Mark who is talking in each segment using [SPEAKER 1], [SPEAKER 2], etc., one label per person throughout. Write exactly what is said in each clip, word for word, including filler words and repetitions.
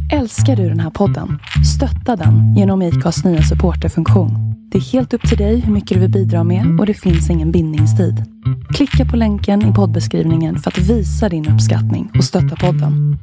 [SPEAKER 1] Älskar du den här podden? Stötta den genom Acast nya supporterfunktion. Det är helt upp till dig hur mycket du vill bidra med och det finns ingen bindningstid. Klicka på länken i poddbeskrivningen för att visa din uppskattning och stötta podden.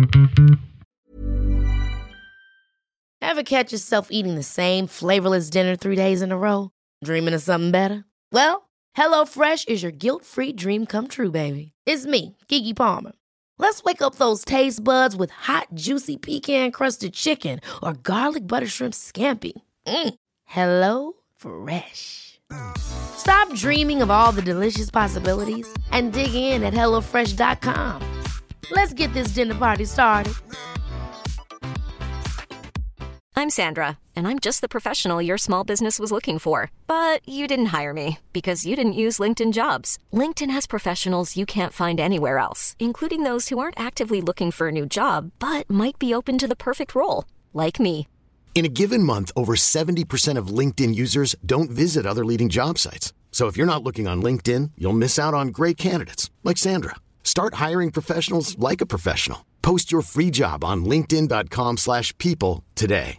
[SPEAKER 2] Ever catch yourself eating the same flavorless dinner three days in a row? Dreaming of something better? Well, HelloFresh is your guilt-free dream come true, baby. It's me, Keke Palmer. Let's wake up those taste buds with hot, juicy pecan-crusted chicken or garlic butter shrimp scampi. Mm. Hello Fresh. Stop dreaming of all the delicious possibilities and dig in at hello fresh dot com. Let's get this dinner party started.
[SPEAKER 3] I'm Sandra, and I'm just the professional your small business was looking for. But you didn't hire me because you didn't use LinkedIn Jobs. LinkedIn has professionals you can't find anywhere else, including those who aren't actively looking for a new job, but might be open to the perfect role, like me.
[SPEAKER 4] In a given month, over seventy percent of LinkedIn users don't visit other leading job sites. So if you're not looking on LinkedIn, you'll miss out on great candidates like Sandra. Start hiring professionals like a professional. Post your free job on linkedin dot com slash people today.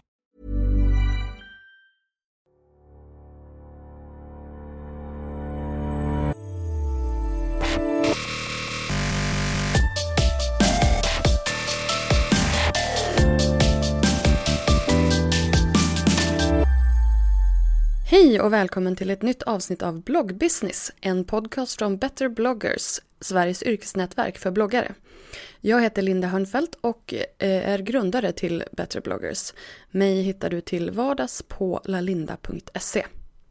[SPEAKER 5] Hej och välkommen till ett nytt avsnitt av Bloggbusiness, en podcast från Better Bloggers, Sveriges yrkesnätverk för bloggare. Jag heter Linda Hörnfeldt och är grundare till Better Bloggers. Mig hittar du till vardags på lalinda punkt se.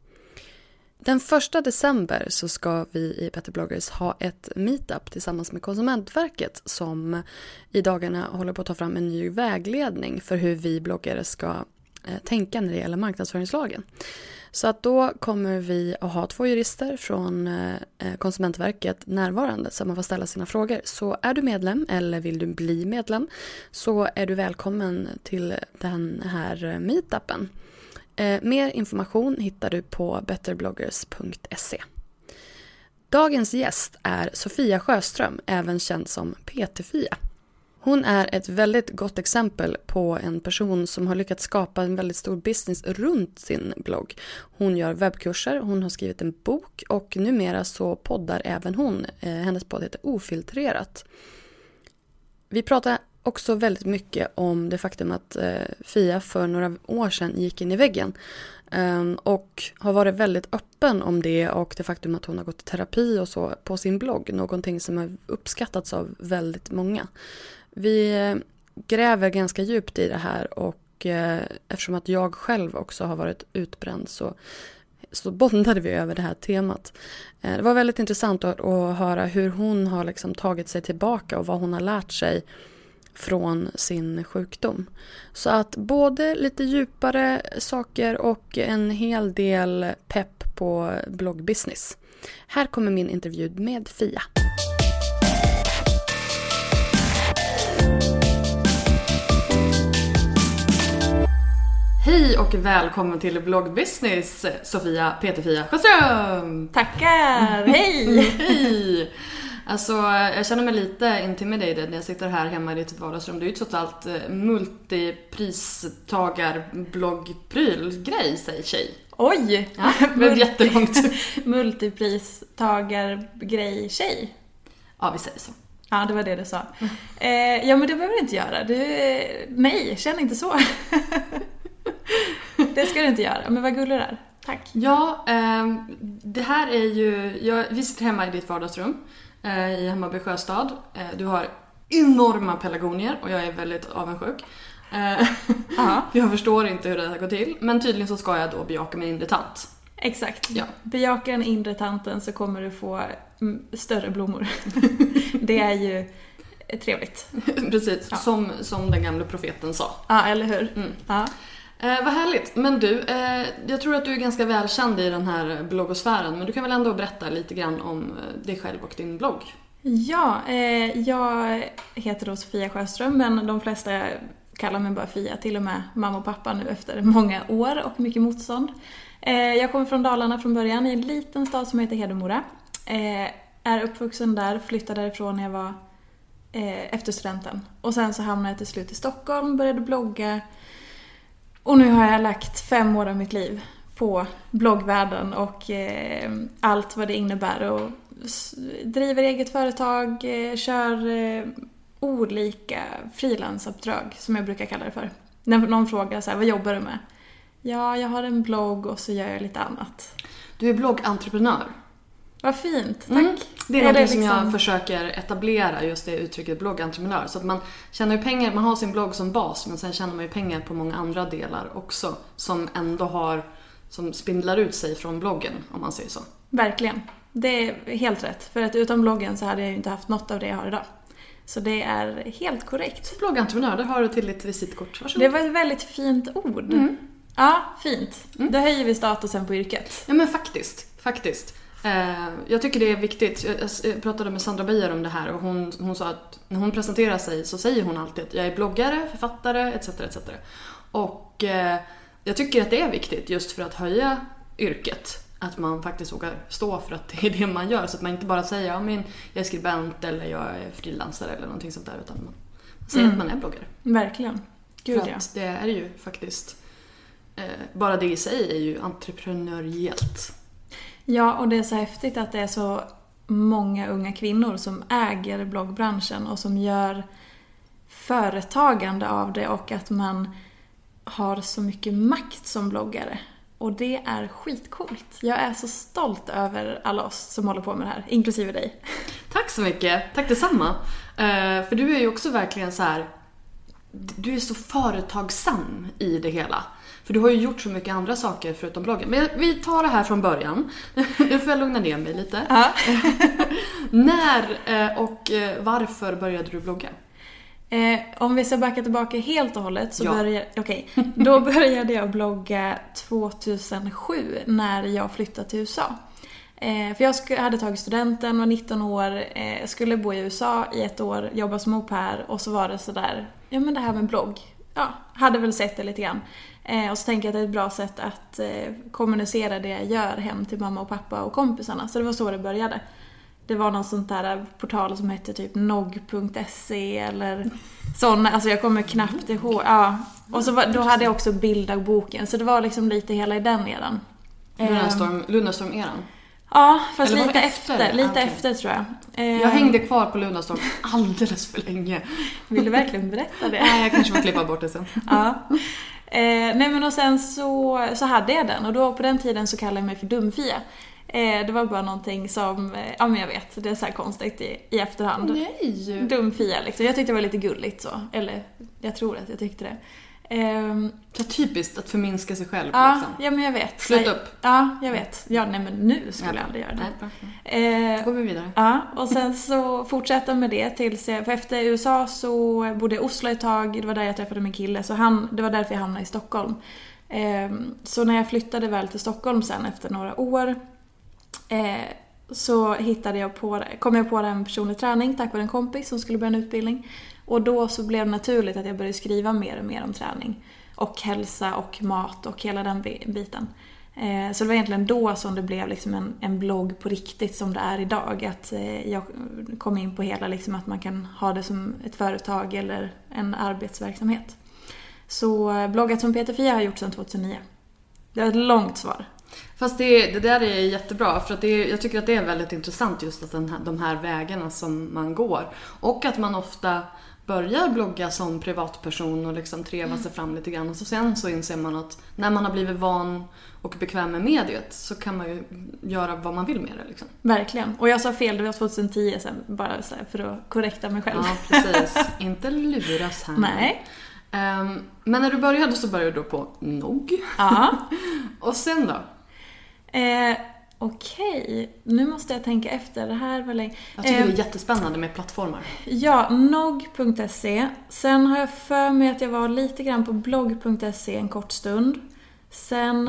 [SPEAKER 5] Den första december så ska vi i Better Bloggers ha ett meetup tillsammans med Konsumentverket som i dagarna håller på att ta fram en ny vägledning för hur vi bloggare ska tänka när det gäller marknadsföringslagen. Så att då kommer vi att ha två jurister från Konsumentverket närvarande som man får ställa sina frågor. Så är du medlem eller vill du bli medlem så är du välkommen till den här meetupen. Mer information hittar du på better bloggers punkt se. Dagens gäst är Sofia Sjöström, även känd som P T-Fia. Hon är ett väldigt gott exempel på en person som har lyckats skapa en väldigt stor business runt sin blogg. Hon gör webbkurser, hon har skrivit en bok och numera så poddar även hon. Hennes podd heter Ofiltrerat. Vi pratar också väldigt mycket om det faktum att Fia för några år sedan gick in i väggen. Och har varit väldigt öppen om det och det faktum att hon har gått i terapi och så på sin blogg. Någonting som har uppskattats av väldigt många. Vi gräver ganska djupt i det här och eh, eftersom att jag själv också har varit utbränd så, så bondade vi över det här temat. Eh, det var väldigt intressant att, att höra hur hon har liksom tagit sig tillbaka och vad hon har lärt sig från sin sjukdom. Så att både lite djupare saker och en hel del pepp på bloggbusiness. Här kommer min intervju med Fia. Hej och välkommen till Bloggbusiness, Sofia P T-Fia Sjöström.
[SPEAKER 6] Tackar, hej!
[SPEAKER 5] Hej! Alltså, jag känner mig lite intimidated när jag sitter här hemma i ditt vardagsrum. Det är ju trots allt multipristagar-bloggpryl-grej, säger tjej.
[SPEAKER 6] Oj!
[SPEAKER 5] Ja, det blev jättelångt.
[SPEAKER 6] Multipristagar-grej-tjej.
[SPEAKER 5] Ja, vi säger så.
[SPEAKER 6] Ja, det var det du sa. Eh, ja, men det behöver du inte göra. Du, nej, känn inte så. Det ska du inte göra. Men vad gullig du är. Tack.
[SPEAKER 5] Ja, eh, det här är ju... Jag, vi sitter hemma i ditt vardagsrum eh, i Hammarby Sjöstad. Eh, du har enorma pelargonier och jag är väldigt avundsjuk. Eh, jag förstår inte hur det här går till. Men tydligen så ska jag då bejaka min inre tant.
[SPEAKER 6] Exakt.
[SPEAKER 5] Ja.
[SPEAKER 6] Bejaka den inre tanten så kommer du få större blommor. Det är ju trevligt.
[SPEAKER 5] Precis,
[SPEAKER 6] ja.
[SPEAKER 5] som, som den gamla profeten sa.
[SPEAKER 6] Ja, eller hur?
[SPEAKER 5] Mm.
[SPEAKER 6] Ja.
[SPEAKER 5] Eh, vad härligt. Men du, eh, jag tror att du är ganska välkänd i den här bloggosfären. Men du kan väl ändå berätta lite grann om dig själv och din blogg?
[SPEAKER 6] Ja, eh, jag heter då Sofia Sjöström, men de flesta kallar mig bara Fia. Till och med mamma och pappa nu efter många år och mycket motstånd. Eh, jag kommer från Dalarna från början, i en liten stad som heter Hedemora. Eh, är uppvuxen där, flyttade därifrån när jag var eh, efter studenten. Och sen så hamnade jag till slut i Stockholm, började blogga. Och nu har jag lagt fem år av mitt liv på bloggvärlden och eh, allt vad det innebär. Och s- driver eget företag, eh, kör eh, olika frilansuppdrag som jag brukar kalla det för. När någon frågar så här, vad jobbar du med? Ja, jag har en blogg och så gör jag lite annat.
[SPEAKER 5] Du är bloggentreprenör.
[SPEAKER 6] Vad fint, tack.
[SPEAKER 5] Mm. Det är,
[SPEAKER 6] är
[SPEAKER 5] något
[SPEAKER 6] det
[SPEAKER 5] som
[SPEAKER 6] liksom...
[SPEAKER 5] jag försöker etablera, just det uttrycket bloggentreprenör. Så att man tjänar ju pengar, man har sin blogg som bas, men sen tjänar man ju pengar på många andra delar också. Som ändå har, som spindlar ut sig från bloggen, om man säger så.
[SPEAKER 6] Verkligen, det är helt rätt. För att utan bloggen så hade jag ju inte haft något av det jag har idag. Så det är helt korrekt.
[SPEAKER 5] Bloggentreprenör, det har du till ditt visitkort. Varsågod.
[SPEAKER 6] Det var ett väldigt fint ord. Mm. Ja, fint. Mm. Då höjer vi statusen på yrket.
[SPEAKER 5] Ja, men faktiskt, faktiskt. Eh, jag tycker det är viktigt. Jag, jag pratade med Sandra Beijer om det här och hon, hon sa att när hon presenterar sig så säger hon alltid att jag är bloggare, författare, et cetera et cetera. Och eh, jag tycker att det är viktigt just för att höja yrket. Att man faktiskt vågar stå för att det är det man gör. Så att man inte bara säger, ja men jag är skribent eller jag är frilansare eller någonting sånt där. Utan man säger mm. att man är bloggare.
[SPEAKER 6] Verkligen. Gud,
[SPEAKER 5] för att det är ju faktiskt, eh, bara det i sig är ju entreprenöriellt.
[SPEAKER 6] Ja, och det är så häftigt att det är så många unga kvinnor som äger bloggbranschen och som gör företagande av det och att man har så mycket makt som bloggare. Och det är skitcoolt. Jag är så stolt över alla oss som håller på med det här, inklusive dig.
[SPEAKER 5] Tack så mycket. Tack detsamma. Uh, för du är ju också verkligen så här, du är så företagsam i det hela. För du har ju gjort så mycket andra saker förutom bloggen. Men vi tar det här från början. Nu får jag lugna ner mig lite.
[SPEAKER 6] Ja.
[SPEAKER 5] När och varför började du blogga?
[SPEAKER 6] Eh, om vi ska backa tillbaka helt och hållet så
[SPEAKER 5] ja.
[SPEAKER 6] började, okay, då började jag blogga tvåtusensju när jag flyttade till U S A. Eh, för jag sk- hade tagit studenten, var nitton år, eh, skulle bo i U S A i ett år, jobba som au pair och så var det så där, ja men det här med blogg, ja, hade väl sett det lite grann. Eh, och så tänker jag att det är ett bra sätt att eh, kommunicera det jag gör hem till mamma och pappa och kompisarna. Så det var så det började. Det var någon sånt där portal som hette typ nog punkt se eller sån, alltså jag kommer knappt ihåg. Ja. Och så var, då hade jag också bilddagboken, så det var liksom lite hela i den eran.
[SPEAKER 5] Lunarstorm, Lunarstorm-eran?
[SPEAKER 6] Ja, fast
[SPEAKER 5] eller
[SPEAKER 6] lite
[SPEAKER 5] efter,
[SPEAKER 6] efter, lite
[SPEAKER 5] okay.
[SPEAKER 6] efter tror jag.
[SPEAKER 5] Jag hängde kvar på Lunarstorm alldeles för länge.
[SPEAKER 6] Vill du verkligen berätta det?
[SPEAKER 5] Nej, jag kanske får klippa bort det sen.
[SPEAKER 6] Ja. Eh, nej men och sen så, så hade jag den och då på den tiden så kallade jag mig för Dumfia. Eh, det var bara någonting som, eh, ja men jag vet, det är så här konstigt i, i efterhand.
[SPEAKER 5] Nej!
[SPEAKER 6] Dumfia liksom. Jag tyckte det var lite gulligt så, eller jag tror att jag tyckte det. Eh,
[SPEAKER 5] så typiskt att förminska sig själv.
[SPEAKER 6] Ja,
[SPEAKER 5] liksom.
[SPEAKER 6] ja men jag vet.
[SPEAKER 5] Slut upp.
[SPEAKER 6] Ja, jag vet. Ja, nej men nu skulle
[SPEAKER 5] ja,
[SPEAKER 6] jag aldrig göra det.
[SPEAKER 5] Nej, bra, bra.
[SPEAKER 6] Eh,
[SPEAKER 5] går vi vidare.
[SPEAKER 6] Ja, och sen så fortsatte med det tills jag, för efter U S A så bodde jag i Oslo ett tag, det var där jag träffade min kille, så han, det var därför jag hamnade i Stockholm. Eh, så när jag flyttade väl till Stockholm sen efter några år eh, så hittade jag på, kom jag på det en personlig träning tack vare en kompis som skulle börja en utbildning. Och då så blev det naturligt att jag började skriva mer och mer om träning. Och hälsa och mat och hela den biten. Eh, så det var egentligen då som det blev liksom en, en blogg på riktigt som det är idag. Att eh, jag kom in på hela liksom att man kan ha det som ett företag eller en arbetsverksamhet. Så eh, bloggat som Peter Fia har gjort sedan tjugohundranio. Det är ett långt svar.
[SPEAKER 5] Fast det, det där är jättebra, för att det, jag tycker att det är väldigt intressant just att den här, de här vägarna som man går. Och att man ofta börjar blogga som privatperson och liksom treva sig fram lite grann. Och så sen så inser man att när man har blivit van och bekväm med mediet så kan man ju göra vad man vill med det. Liksom.
[SPEAKER 6] Verkligen. Och jag sa fel, det var tjugohundratio sen, bara så här för att korrekta mig själv.
[SPEAKER 5] Ja, precis. Inte luras här.
[SPEAKER 6] Nej.
[SPEAKER 5] Um, men när du började så började du på nog.
[SPEAKER 6] Ja.
[SPEAKER 5] Och sen då?
[SPEAKER 6] Eh, Okej, okay. Nu måste jag tänka efter. Det här var länge.
[SPEAKER 5] Jag tycker
[SPEAKER 6] eh,
[SPEAKER 5] det är jättespännande med plattformar.
[SPEAKER 6] Ja, nog punkt se. Sen har jag för mig att jag var lite grann på blogg punkt se en kort stund. Sen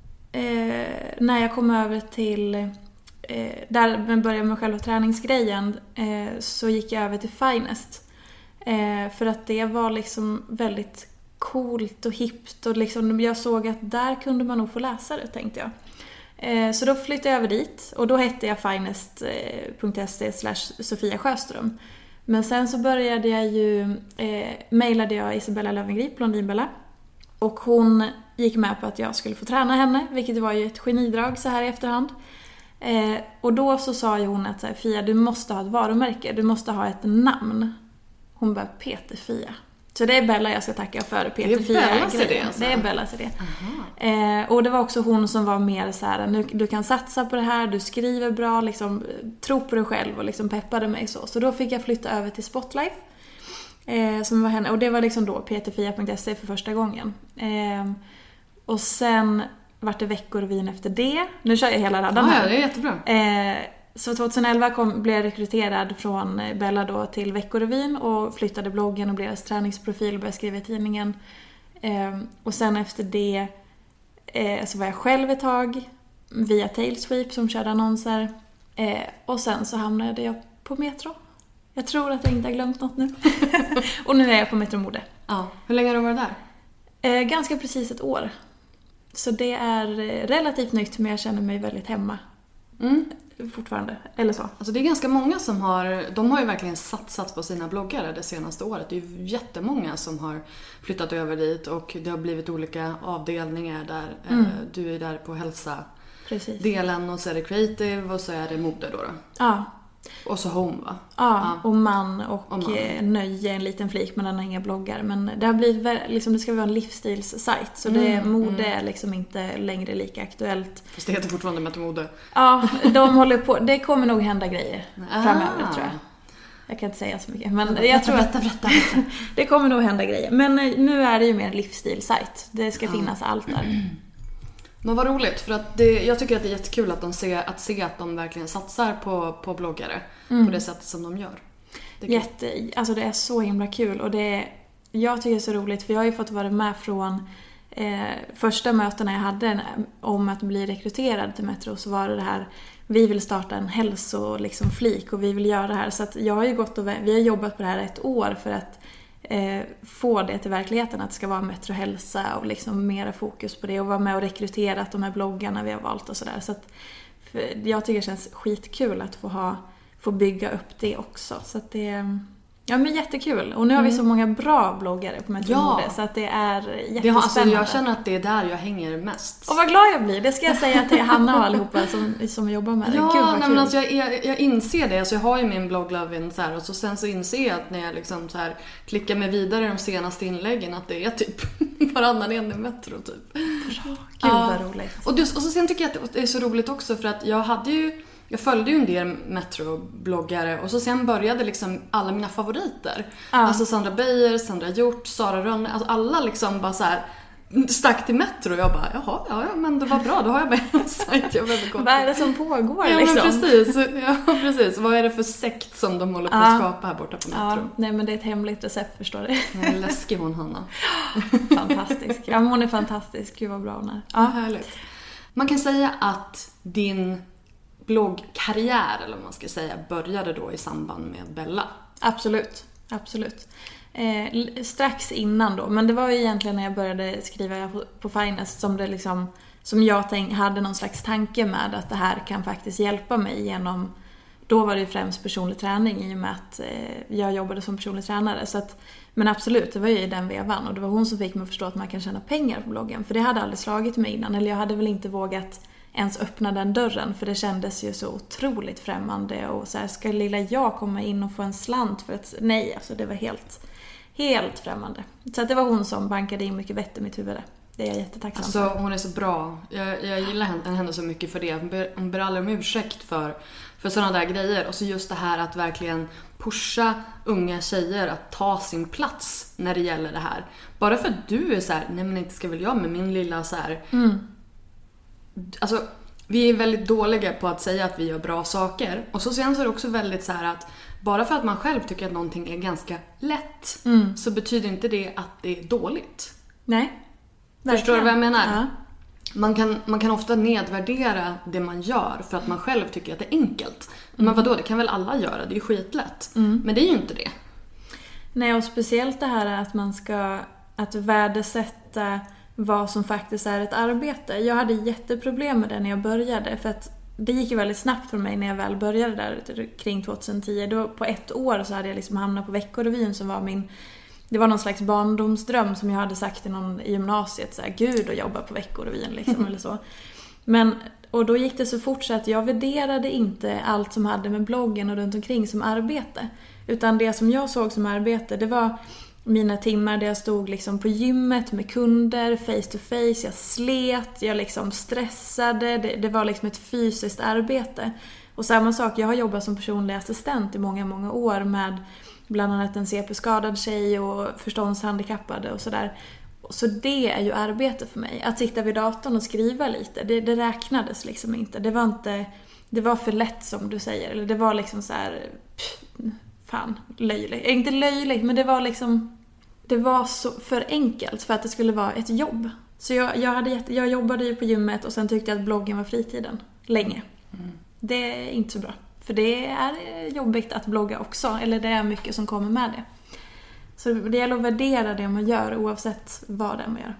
[SPEAKER 6] eh, när jag kom över till eh, där jag började med själva träningsgrejen eh, så gick jag över till Finest. Eh, för att det var liksom väldigt coolt och hippt och liksom, jag såg att där kunde man nog få läsa det, tänkte jag. Så då flyttade jag över dit och då hette jag finest punkt se slash Sofia Sjöström. Men sen så började jag ju, eh, mejlade jag Isabella Löwengrip, Blondinbella. Och hon gick med på att jag skulle få träna henne, vilket var ju ett genidrag så här i efterhand. Eh, och då så sa ju hon att så här, Fia, du måste ha ett varumärke, du måste ha ett namn. Hon bara, Peter Fia. Så det är Bella jag ska tacka för, Peter Fia.
[SPEAKER 5] Det är Bellas idé alltså.
[SPEAKER 6] Det är Bellas idé. Eh, och det var också hon som var mer så här, nu, du kan satsa på det här, du skriver bra, liksom, tro på dig själv och liksom peppade mig så. Så då fick jag flytta över till Spotlife. Eh, som var henne, och det var liksom då peterfia punkt se för första gången. Eh, och sen vart det Veckorevyn efter det. Nu kör jag hela raden här.
[SPEAKER 5] Ja, det är jättebra.
[SPEAKER 6] Eh, så tjugoelva kom, blev jag rekryterad från Bella då till Veckorevyn och flyttade bloggen och blev deras träningsprofil och började skriva i tidningen. Eh, och sen efter det eh, så var jag själv ett tag via Tailsweep som körde annonser. Eh, och sen så hamnade jag på Metro. Jag tror att jag inte har glömt något nu. Och nu är jag på Metro Mode.
[SPEAKER 5] Ja. Hur länge har du varit där?
[SPEAKER 6] Eh, ganska precis ett år. Så det är relativt nytt, men jag känner mig väldigt hemma.
[SPEAKER 5] Mm.
[SPEAKER 6] Fortfarande, eller så.
[SPEAKER 5] Alltså det är ganska många som har, de har ju verkligen satsat på sina bloggare det senaste året. Det är ju jättemånga som har flyttat över dit och det har blivit olika avdelningar där. Mm. Du är där på hälsa.
[SPEAKER 6] Precis.
[SPEAKER 5] Delen och så är det creative och så är det mode då. då.
[SPEAKER 6] Ja.
[SPEAKER 5] Och så home va?
[SPEAKER 6] Ja, ja. Och man och, och man. Nöje, en liten flik, men den har inga bloggar. Men det har blivit, liksom, det ska vara en livsstilssajt. Så det, mm, mode är mm. liksom inte längre lika aktuellt.
[SPEAKER 5] Fast det heter fortfarande Metro Mode.
[SPEAKER 6] Ja, de håller på. Det kommer nog hända grejer ah. framöver, tror jag. Jag kan inte säga så mycket. Men jag tror att
[SPEAKER 5] berätta, berätta.
[SPEAKER 6] det kommer nog hända grejer. Men nu är det ju mer en livsstilssajt. Det ska finnas ja. allt där.
[SPEAKER 5] Men vad roligt, för att det, jag tycker att det är jättekul att, de ser, att se att de verkligen satsar på, på bloggare mm. på det sättet som de gör.
[SPEAKER 6] Det är Jätte, alltså det är så himla kul och det är, jag tycker det är så roligt för jag har ju fått vara med från eh, första mötena jag hade om att bli rekryterad till Metro, så var det det här, vi vill starta en hälso liksom, flik och vi vill göra det här. Så att jag har ju gått och vi har jobbat på det här ett år för att Eh, få det till verkligheten, att det ska vara Metro hälsa och liksom mera fokus på det och vara med och rekrytera de här bloggarna vi har valt och sådär. Så att jag tycker det känns skitkul att få ha få bygga upp det också. Så att det ja men jättekul. Och nu har vi så många bra bloggare på Metro Mode ja. så att det är jättespännande.
[SPEAKER 5] Det har, alltså, jag känner att det är där jag hänger mest.
[SPEAKER 6] Och vad glad jag blir. Det ska jag säga till Hanna och allihopa som, som jobbar med det.
[SPEAKER 5] Ja,
[SPEAKER 6] Gud, vad
[SPEAKER 5] nej,
[SPEAKER 6] kul.
[SPEAKER 5] men alltså, jag, jag, jag inser det. Alltså, jag har ju min blogg Lovin så här, och så sen så inser jag att när jag liksom så här klickar mig vidare de senaste inläggen att det är typ varannan en i Metro typ.
[SPEAKER 6] Bra. Gud ja. vad roligt.
[SPEAKER 5] Och, just, och så sen tycker jag att det är så roligt också för att jag hade ju Jag följde ju en del Metro-bloggare och så sen började liksom alla mina favoriter. Ja. Alltså Sandra Beijer, Sandra Hjort, Sara Rönne, alltså alla liksom bara så här stack till Metro och jag bara, jaha, ja, ja men det var bra, då har jag bara en sajt jag behöver gå till.
[SPEAKER 6] Vad är det som pågår
[SPEAKER 5] ja,
[SPEAKER 6] liksom?
[SPEAKER 5] Men precis, ja, precis. Vad är det för sekt som de håller på att skapa här borta på Metro?
[SPEAKER 6] Ja, nej men det är ett hemligt recept, förstår du.
[SPEAKER 5] Ja, läskig hon, Hanna.
[SPEAKER 6] Fantastisk. Ja, men hon är fantastisk. Gud vad bra hon är.
[SPEAKER 5] Ja, härligt. Man kan säga att din bloggkarriär, eller vad man ska säga, började då i samband med Bella.
[SPEAKER 6] Absolut, absolut. Eh, strax innan då, men det var ju egentligen när jag började skriva på, på Finest som det liksom, som jag tänk, hade någon slags tanke med att det här kan faktiskt hjälpa mig genom, då var det ju främst personlig träning i och med att eh, jag jobbade som personlig tränare, så att, men absolut, det var ju i den vevan och det var hon som fick mig att förstå att man kan tjäna pengar på bloggen, för det hade aldrig slagit mig innan, eller jag hade väl inte vågat ens öppna den dörren, för det kändes ju så otroligt främmande och så här, ska lilla jag komma in och få en slant för att, nej, alltså det var helt helt främmande. Så att det var hon som bankade in mycket vett i mitt huvud. Det är jag jättetacksam
[SPEAKER 5] alltså,
[SPEAKER 6] för.
[SPEAKER 5] Hon är så bra. Jag, jag gillar henne, henne så mycket för det. Hon ber, hon ber aldrig om ursäkt för, för sådana där grejer. Och så just det här att verkligen pusha unga tjejer att ta sin plats när det gäller det här. Bara för att du är så här, nej men inte ska väl jag med min lilla så här. Mm. Alltså, vi är väldigt dåliga på att säga att vi gör bra saker. Och så sen så är det också väldigt så här att bara för att man själv tycker att någonting är ganska lätt mm. så betyder inte det att det är dåligt.
[SPEAKER 6] Nej.
[SPEAKER 5] Verkligen. Förstår du vad jag menar?
[SPEAKER 6] Ja.
[SPEAKER 5] Man kan, man kan ofta nedvärdera det man gör för att man själv tycker att det är enkelt. Mm. Men vadå, det kan väl alla göra? Det är ju skitlätt. Mm. Men det är ju inte det.
[SPEAKER 6] Nej, och speciellt det här att man ska att värdesätta vad som faktiskt är ett arbete. Jag hade jätteproblem med det när jag började, för att det gick ju väldigt snabbt för mig när jag väl började där kring tjugohundratio. Då, på ett år så hade jag liksom hamnat på Veckorevyn som var min... Det var någon slags barndomsdröm som jag hade sagt till någon i gymnasiet. Så här, gud att jobba på Veckorevyn liksom, eller så. Men, och då gick det så fort så att jag värderade inte allt som hade med bloggen och runt omkring som arbete. Utan det som jag såg som arbete, det var mina timmar där jag stod liksom på gymmet med kunder, face to face. Jag slet, jag liksom stressade. Det, det var liksom ett fysiskt arbete. Och samma sak, jag har jobbat som personlig assistent i många, många år med bland annat en C P-skadad tjej och förståndshandikappade och sådär. Så det är ju arbete för mig. Att sitta vid datorn och skriva lite, det, det räknades liksom inte. Det var inte, det var för lätt som du säger. Eller det var liksom så här, pff, fan, löjligt. Inte löjligt, men det var liksom, det var så för enkelt för att det skulle vara ett jobb. Så jag, jag, hade, jag jobbade ju på gymmet och sen tyckte jag att bloggen var fritiden. Länge. Mm. Det är inte så bra. För det är jobbigt att blogga också. Eller det är mycket som kommer med det. Så det gäller att värdera det man gör oavsett vad det är man gör.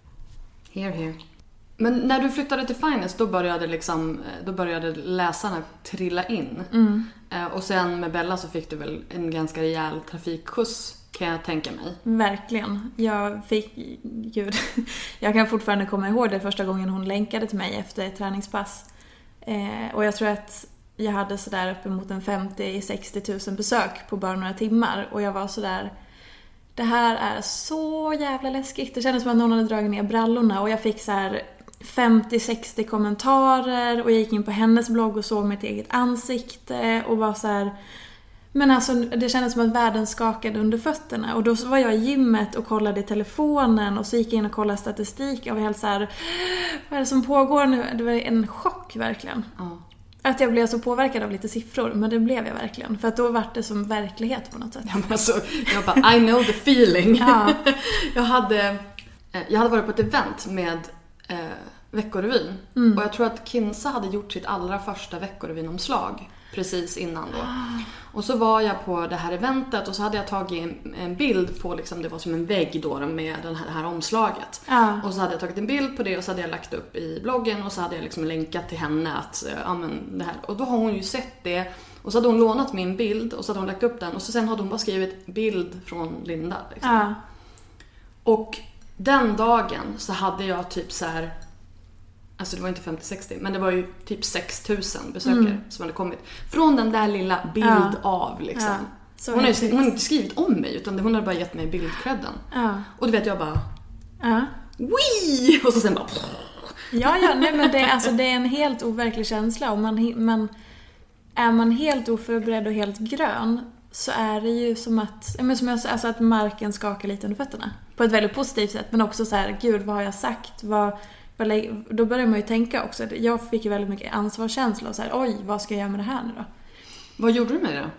[SPEAKER 5] Here, here. Men när du flyttade till Finest, då började, liksom, då började läsarna trilla in. Mm. Och sen med Bella så fick du väl en ganska rejäl trafikskjuts, kan jag tänka mig.
[SPEAKER 6] Verkligen. Jag fick, gud, jag kan fortfarande komma ihåg det första gången hon länkade till mig efter ett träningspass. Eh, och jag tror att jag hade sådär uppemot en femtio till sextio tusen besök på bara några timmar. Och jag var sådär, det här är så jävla läskigt. Det kändes som att någon hade dragit ner brallorna. Och jag fick så här femtio till sextio kommentarer. Och jag gick in på hennes blogg och såg mitt eget ansikte. Och var så här, men alltså det kändes som att världen skakade under fötterna. Och då var jag i gymmet och kollade i telefonen. Och så gick jag in och kollade statistik. Och var helt så här, vad är det som pågår nu? Det var en chock verkligen. Ja. Att jag blev så påverkad av lite siffror. Men det blev jag verkligen. För att då var det som verklighet på något sätt.
[SPEAKER 5] Ja, men alltså, jag bara, I know the feeling. Ja. jag, hade, jag hade varit på ett event med eh, Veckorevyn. Mm. Och jag tror att Kinsa hade gjort sitt allra första Veckorevyn-omslag precis innan då. Ah. Och så var jag på det här eventet och så hade jag tagit en, en bild på, liksom, det var som en vägg då med den här, det här omslaget. Ah. Och så hade jag tagit en bild på det och så hade jag lagt upp i bloggen och så hade jag liksom länkat till henne att, ja men det här. Och då har hon ju sett det och så hade hon lånat min bild och så hade hon lagt upp den och så sen hade hon bara skrivit bild från Linda. Liksom. Ah. Och den dagen så hade jag typ så här, alltså det var inte femtio till sextio, men det var ju typ sex tusen besökare mm. som hade kommit. Från den där lilla bild ja. av liksom. Ja. Hon har ju hon har inte skrivit om mig, utan hon hade bara gett mig bildcredden. Ja. Och du vet, jag bara... Ja. Wii! Och så sen bara...
[SPEAKER 6] Ja, ja, nej men det, alltså, det är en helt overklig känsla. Och man, man, är man helt oförberedd och helt grön så är det ju som att, men som jag, alltså att marken skakar lite under fötterna. På ett väldigt positivt sätt, men också så här, gud, vad har jag sagt? Vad... Då börjar man ju tänka också. Jag fick ju väldigt mycket ansvarskänsla och så här, oj, vad ska jag göra med det här nu då?
[SPEAKER 5] Vad gjorde du med det?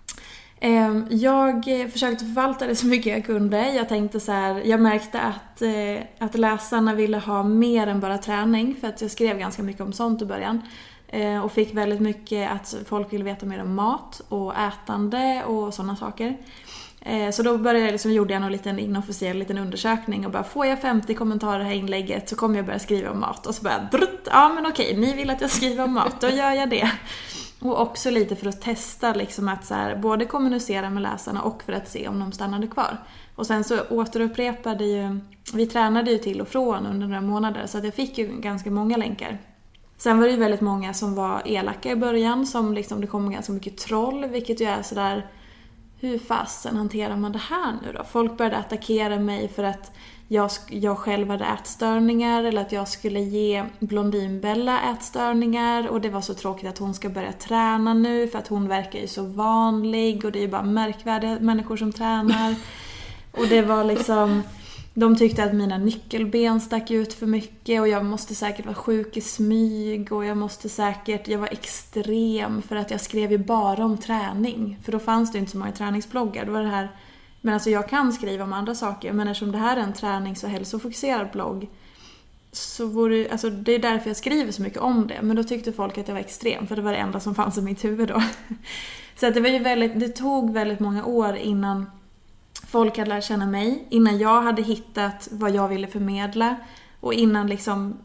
[SPEAKER 6] Jag försökte förvalta det så mycket jag kunde. Jag tänkte så här, jag märkte att, att läsarna ville ha mer än bara träning. För att jag skrev ganska mycket om sånt i början. Och fick väldigt mycket att folk ville veta mer om mat och ätande och sådana saker. Så då började jag liksom, gjorde jag en liten inofficiell liten undersökning och bara, får jag femtio kommentarer här i inlägget så kommer jag börja skriva om mat. Och så bara, drutt, ja men okej, ni vill att jag skriver om mat, då gör jag det. Och också lite för att testa liksom att så här, både kommunicera med läsarna och för att se om de stannade kvar. Och sen så återupprepade ju, vi tränade ju till och från under några månader så att jag fick ju ganska många länkar. Sen var det ju väldigt många som var elaka i början, som liksom det kom ganska mycket troll, vilket ju är sådär, hur fasen hanterar man det här nu då? Folk började attackera mig för att jag, jag själv hade ätstörningar eller att jag skulle ge Blondinbella ätstörningar och det var så tråkigt att hon ska börja träna nu för att hon verkar ju så vanlig och det är ju bara märkvärdiga människor som tränar. Och det var liksom... De tyckte att mina nyckelben stack ut för mycket och jag måste säkert vara sjuk i smyg och jag måste säkert, jag var extrem för att jag skrev ju bara om träning. För då fanns det inte så många träningsbloggar. Då var det här, men alltså jag kan skriva om andra saker, men eftersom det här är en tränings- och hälsofokuserad blogg så vore, alltså det är därför jag skriver så mycket om det. Men då tyckte folk att jag var extrem för det var det enda som fanns i mitt huvud då. Så att det var ju väldigt, det tog väldigt många år innan folk hade lärt känna mig, innan jag hade hittat vad jag ville förmedla och innan liksom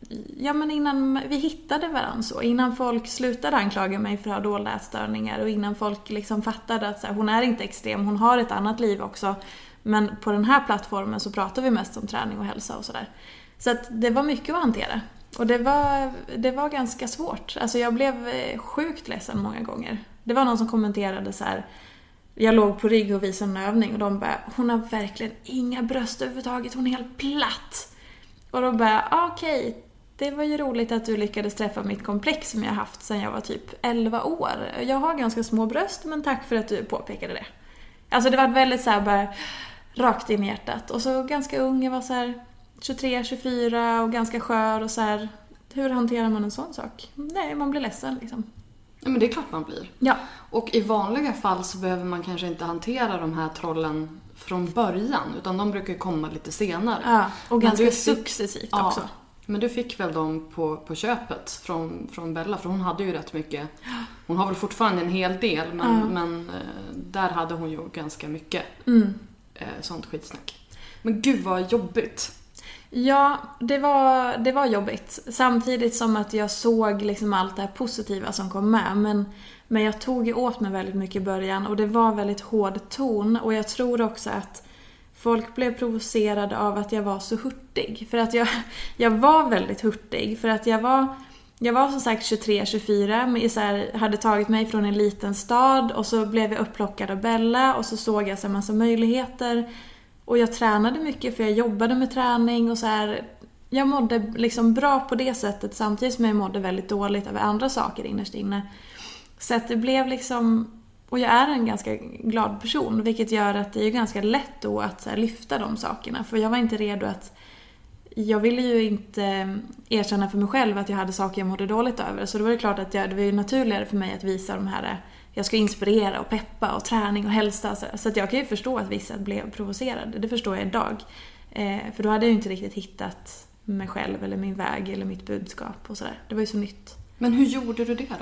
[SPEAKER 6] ja men innan vi hittade varandra så, innan folk slutade anklaga mig för att ha dolda ätstörningar och innan folk liksom fattade att så här, hon är inte extrem, hon har ett annat liv också, men på den här plattformen så pratar vi mest om träning och hälsa och sådär. Så att det var mycket att hantera och det var, det var ganska svårt. Alltså jag blev sjukt ledsen många gånger. Det var någon som kommenterade så här, jag låg på rygg och visade en övning och de bara, hon har verkligen inga bröst överhuvudtaget, hon är helt platt. Och då bara, ah, okej, okay, det var ju roligt att du lyckades träffa mitt komplex som jag haft sedan jag var typ elva år. Jag har ganska små bröst, men tack för att du påpekade det. Alltså det var väldigt så här bara rakt in i hjärtat. Och så ganska ung, jag var så här tjugotre, tjugofyra och ganska skör och så här, hur hanterar man en sån sak? Nej, man blir ledsen liksom.
[SPEAKER 5] Ja, men det är klart man blir.
[SPEAKER 6] Ja.
[SPEAKER 5] Och i vanliga fall så behöver man kanske inte hantera de här trollen från början, utan de brukar komma lite senare.
[SPEAKER 6] Ja, och ganska
[SPEAKER 5] fick,
[SPEAKER 6] successivt
[SPEAKER 5] ja,
[SPEAKER 6] också.
[SPEAKER 5] Men du fick väl dem på, på köpet från, från Bella, för hon hade ju rätt mycket. Hon har väl fortfarande en hel del, men,
[SPEAKER 6] ja.
[SPEAKER 5] men där hade hon ju ganska mycket
[SPEAKER 6] mm.
[SPEAKER 5] sånt skitsnack. Men gud vad jobbigt.
[SPEAKER 6] Ja, det var, det var jobbigt. Samtidigt som att jag såg liksom allt det här positiva som kom med. Men, men jag tog ju åt mig väldigt mycket i början. Och det var väldigt hård ton. Och jag tror också att folk blev provocerade av att jag var så hurtig. För att jag, jag var väldigt hurtig. För att jag var, jag var som sagt tjugotre, tjugofyra. Men så här, hade tagit mig från en liten stad. Och så blev jag upplockad av Bella. Och så såg jag så en massa möjligheter. Och jag tränade mycket för jag jobbade med träning och så här. Jag mådde liksom bra på det sättet samtidigt som jag mådde väldigt dåligt över andra saker innerst inne. Så att det blev liksom, och jag är en ganska glad person, vilket gör att det är ganska lätt då att så här, lyfta de sakerna. För jag var inte redo att, jag ville ju inte erkänna för mig själv att jag hade saker jag mådde dåligt över. Så det var det klart att jag, det var ju naturligare för mig att visa de här, jag ska inspirera och peppa och träning och hälsa. Så att jag kan ju förstå att vissa blev provocerade. Det förstår jag idag. Eh, för då hade jag ju inte riktigt hittat mig själv eller min väg eller mitt budskap och sådär. Det var ju så nytt.
[SPEAKER 5] Men hur gjorde du det då?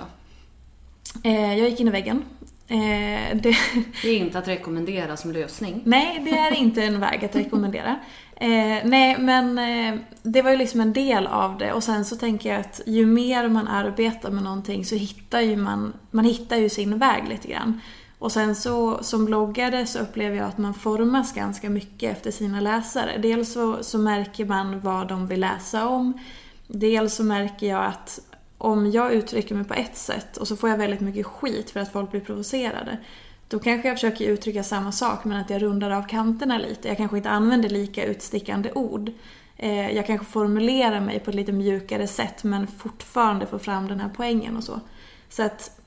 [SPEAKER 6] Eh, jag gick in i väggen. Eh, det...
[SPEAKER 5] det är inte att rekommendera som lösning.
[SPEAKER 6] Nej, det är inte en väg att rekommendera. Eh, nej, men eh, det var ju liksom en del av det. Och sen så tänker jag att ju mer man arbetar med någonting så hittar ju man, man hittar ju sin väg lite grann. Och sen så som bloggare så upplever jag att man formas ganska mycket efter sina läsare. Dels så, så märker man vad de vill läsa om. Dels så märker jag att om jag uttrycker mig på ett sätt och så får jag väldigt mycket skit för att folk blir provocerade, då kanske jag försöker uttrycka samma sak men att jag rundar av kanterna lite. Jag kanske inte använder lika utstickande ord. Eh, jag kanske formulerar mig på ett lite mjukare sätt men fortfarande får fram den här poängen och så. Så att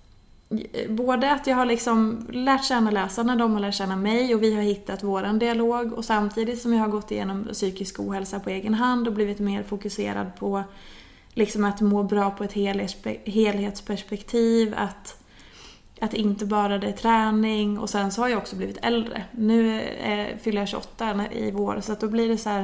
[SPEAKER 6] både att jag har liksom lärt känna läsarna, de har lärt känna mig och vi har hittat våran dialog, och samtidigt som jag har gått igenom psykisk ohälsa på egen hand och blivit mer fokuserad på liksom att må bra på ett helhetsperspektiv, att, att inte bara det är träning. Och sen så har jag också blivit äldre. Nu är, fyller jag tjugoåtta i vår, så att då blir det så här,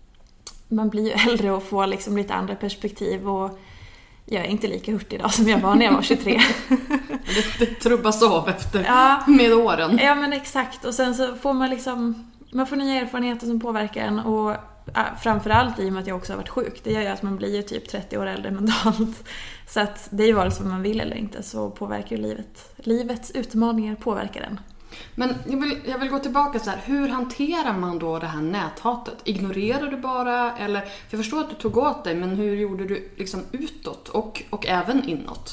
[SPEAKER 6] man blir ju äldre och får liksom lite andra perspektiv, och jag är inte lika hurtig idag som jag var när jag var tjugotre.
[SPEAKER 5] det, det trubbas av efter
[SPEAKER 6] ja,
[SPEAKER 5] med åren.
[SPEAKER 6] Ja, men exakt. Och sen så får man liksom, man får nya erfarenheter som påverkar en, och framförallt i och med att jag också har varit sjuk. Det gör ju att man blir ju typ trettio år äldre mentalt. Så att det är ju vare sig man vill eller inte, så påverkar ju livet. Livets utmaningar påverkar den.
[SPEAKER 5] Men jag vill, jag vill gå tillbaka så här. Hur hanterar man då det här näthatet? Ignorerar du bara? Eller, för jag förstår att du tog åt dig, men hur gjorde du liksom utåt och, och även inåt?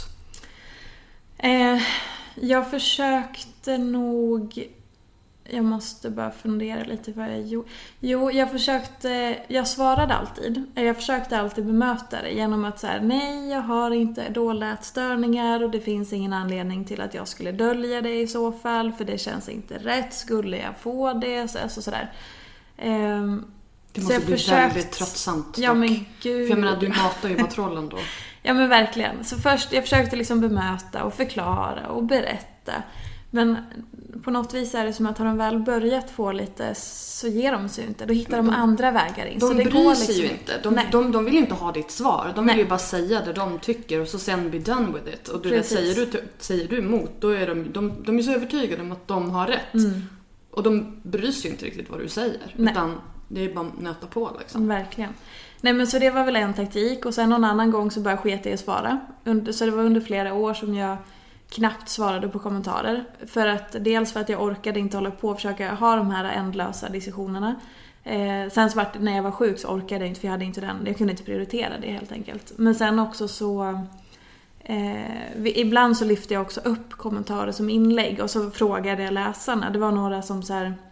[SPEAKER 6] Eh, jag försökte nog... Jag måste bara fundera lite vad jag gjorde. Jo, jag försökte, jag svarade alltid. Jag försökte alltid bemöta det genom att säga: nej, jag har inte dolda ätstörningar och det finns ingen anledning till att jag skulle dölja det i så fall, för det känns inte rätt, skulle jag få det, så alltså sådär. Um,
[SPEAKER 5] det måste bli försökt... väldigt tröttsamt.
[SPEAKER 6] Ja, men gud.
[SPEAKER 5] För jag menar, du matar ju bara trollen då.
[SPEAKER 6] Ja, men verkligen. Så först, jag försökte liksom bemöta och förklara och berätta. Men på något vis är det som att har de väl börjat få lite, så ger de sig inte. Då hittar de, de andra vägar in.
[SPEAKER 5] De
[SPEAKER 6] så det
[SPEAKER 5] bryr
[SPEAKER 6] går
[SPEAKER 5] sig
[SPEAKER 6] liksom...
[SPEAKER 5] ju inte. De, de, de vill ju inte ha ditt svar. De vill Nej. ju bara säga det de tycker och så sen be done with it. Och du vet, säger, du, säger du emot, då är de, de, de är så övertygade om att de har rätt. Mm. Och de bryr sig ju inte riktigt vad du säger.
[SPEAKER 6] Nej.
[SPEAKER 5] Utan Det är bara att nöta på liksom.
[SPEAKER 6] Verkligen. Nej men så det var väl en taktik. Och sen någon annan gång så började jag sketa i att svara. Så det var under flera år som jag knappt svarade på kommentarer. För att, dels för att jag orkade inte hålla på och försöka ha de här ändlösa diskussionerna. Eh, sen så vart, när jag var sjuk så orkade jag inte, för jag hade inte den, jag kunde inte prioritera det helt enkelt. Men sen också så eh, ibland så lyfte jag också upp kommentarer som inlägg och så frågade jag läsarna. Det var några som så här,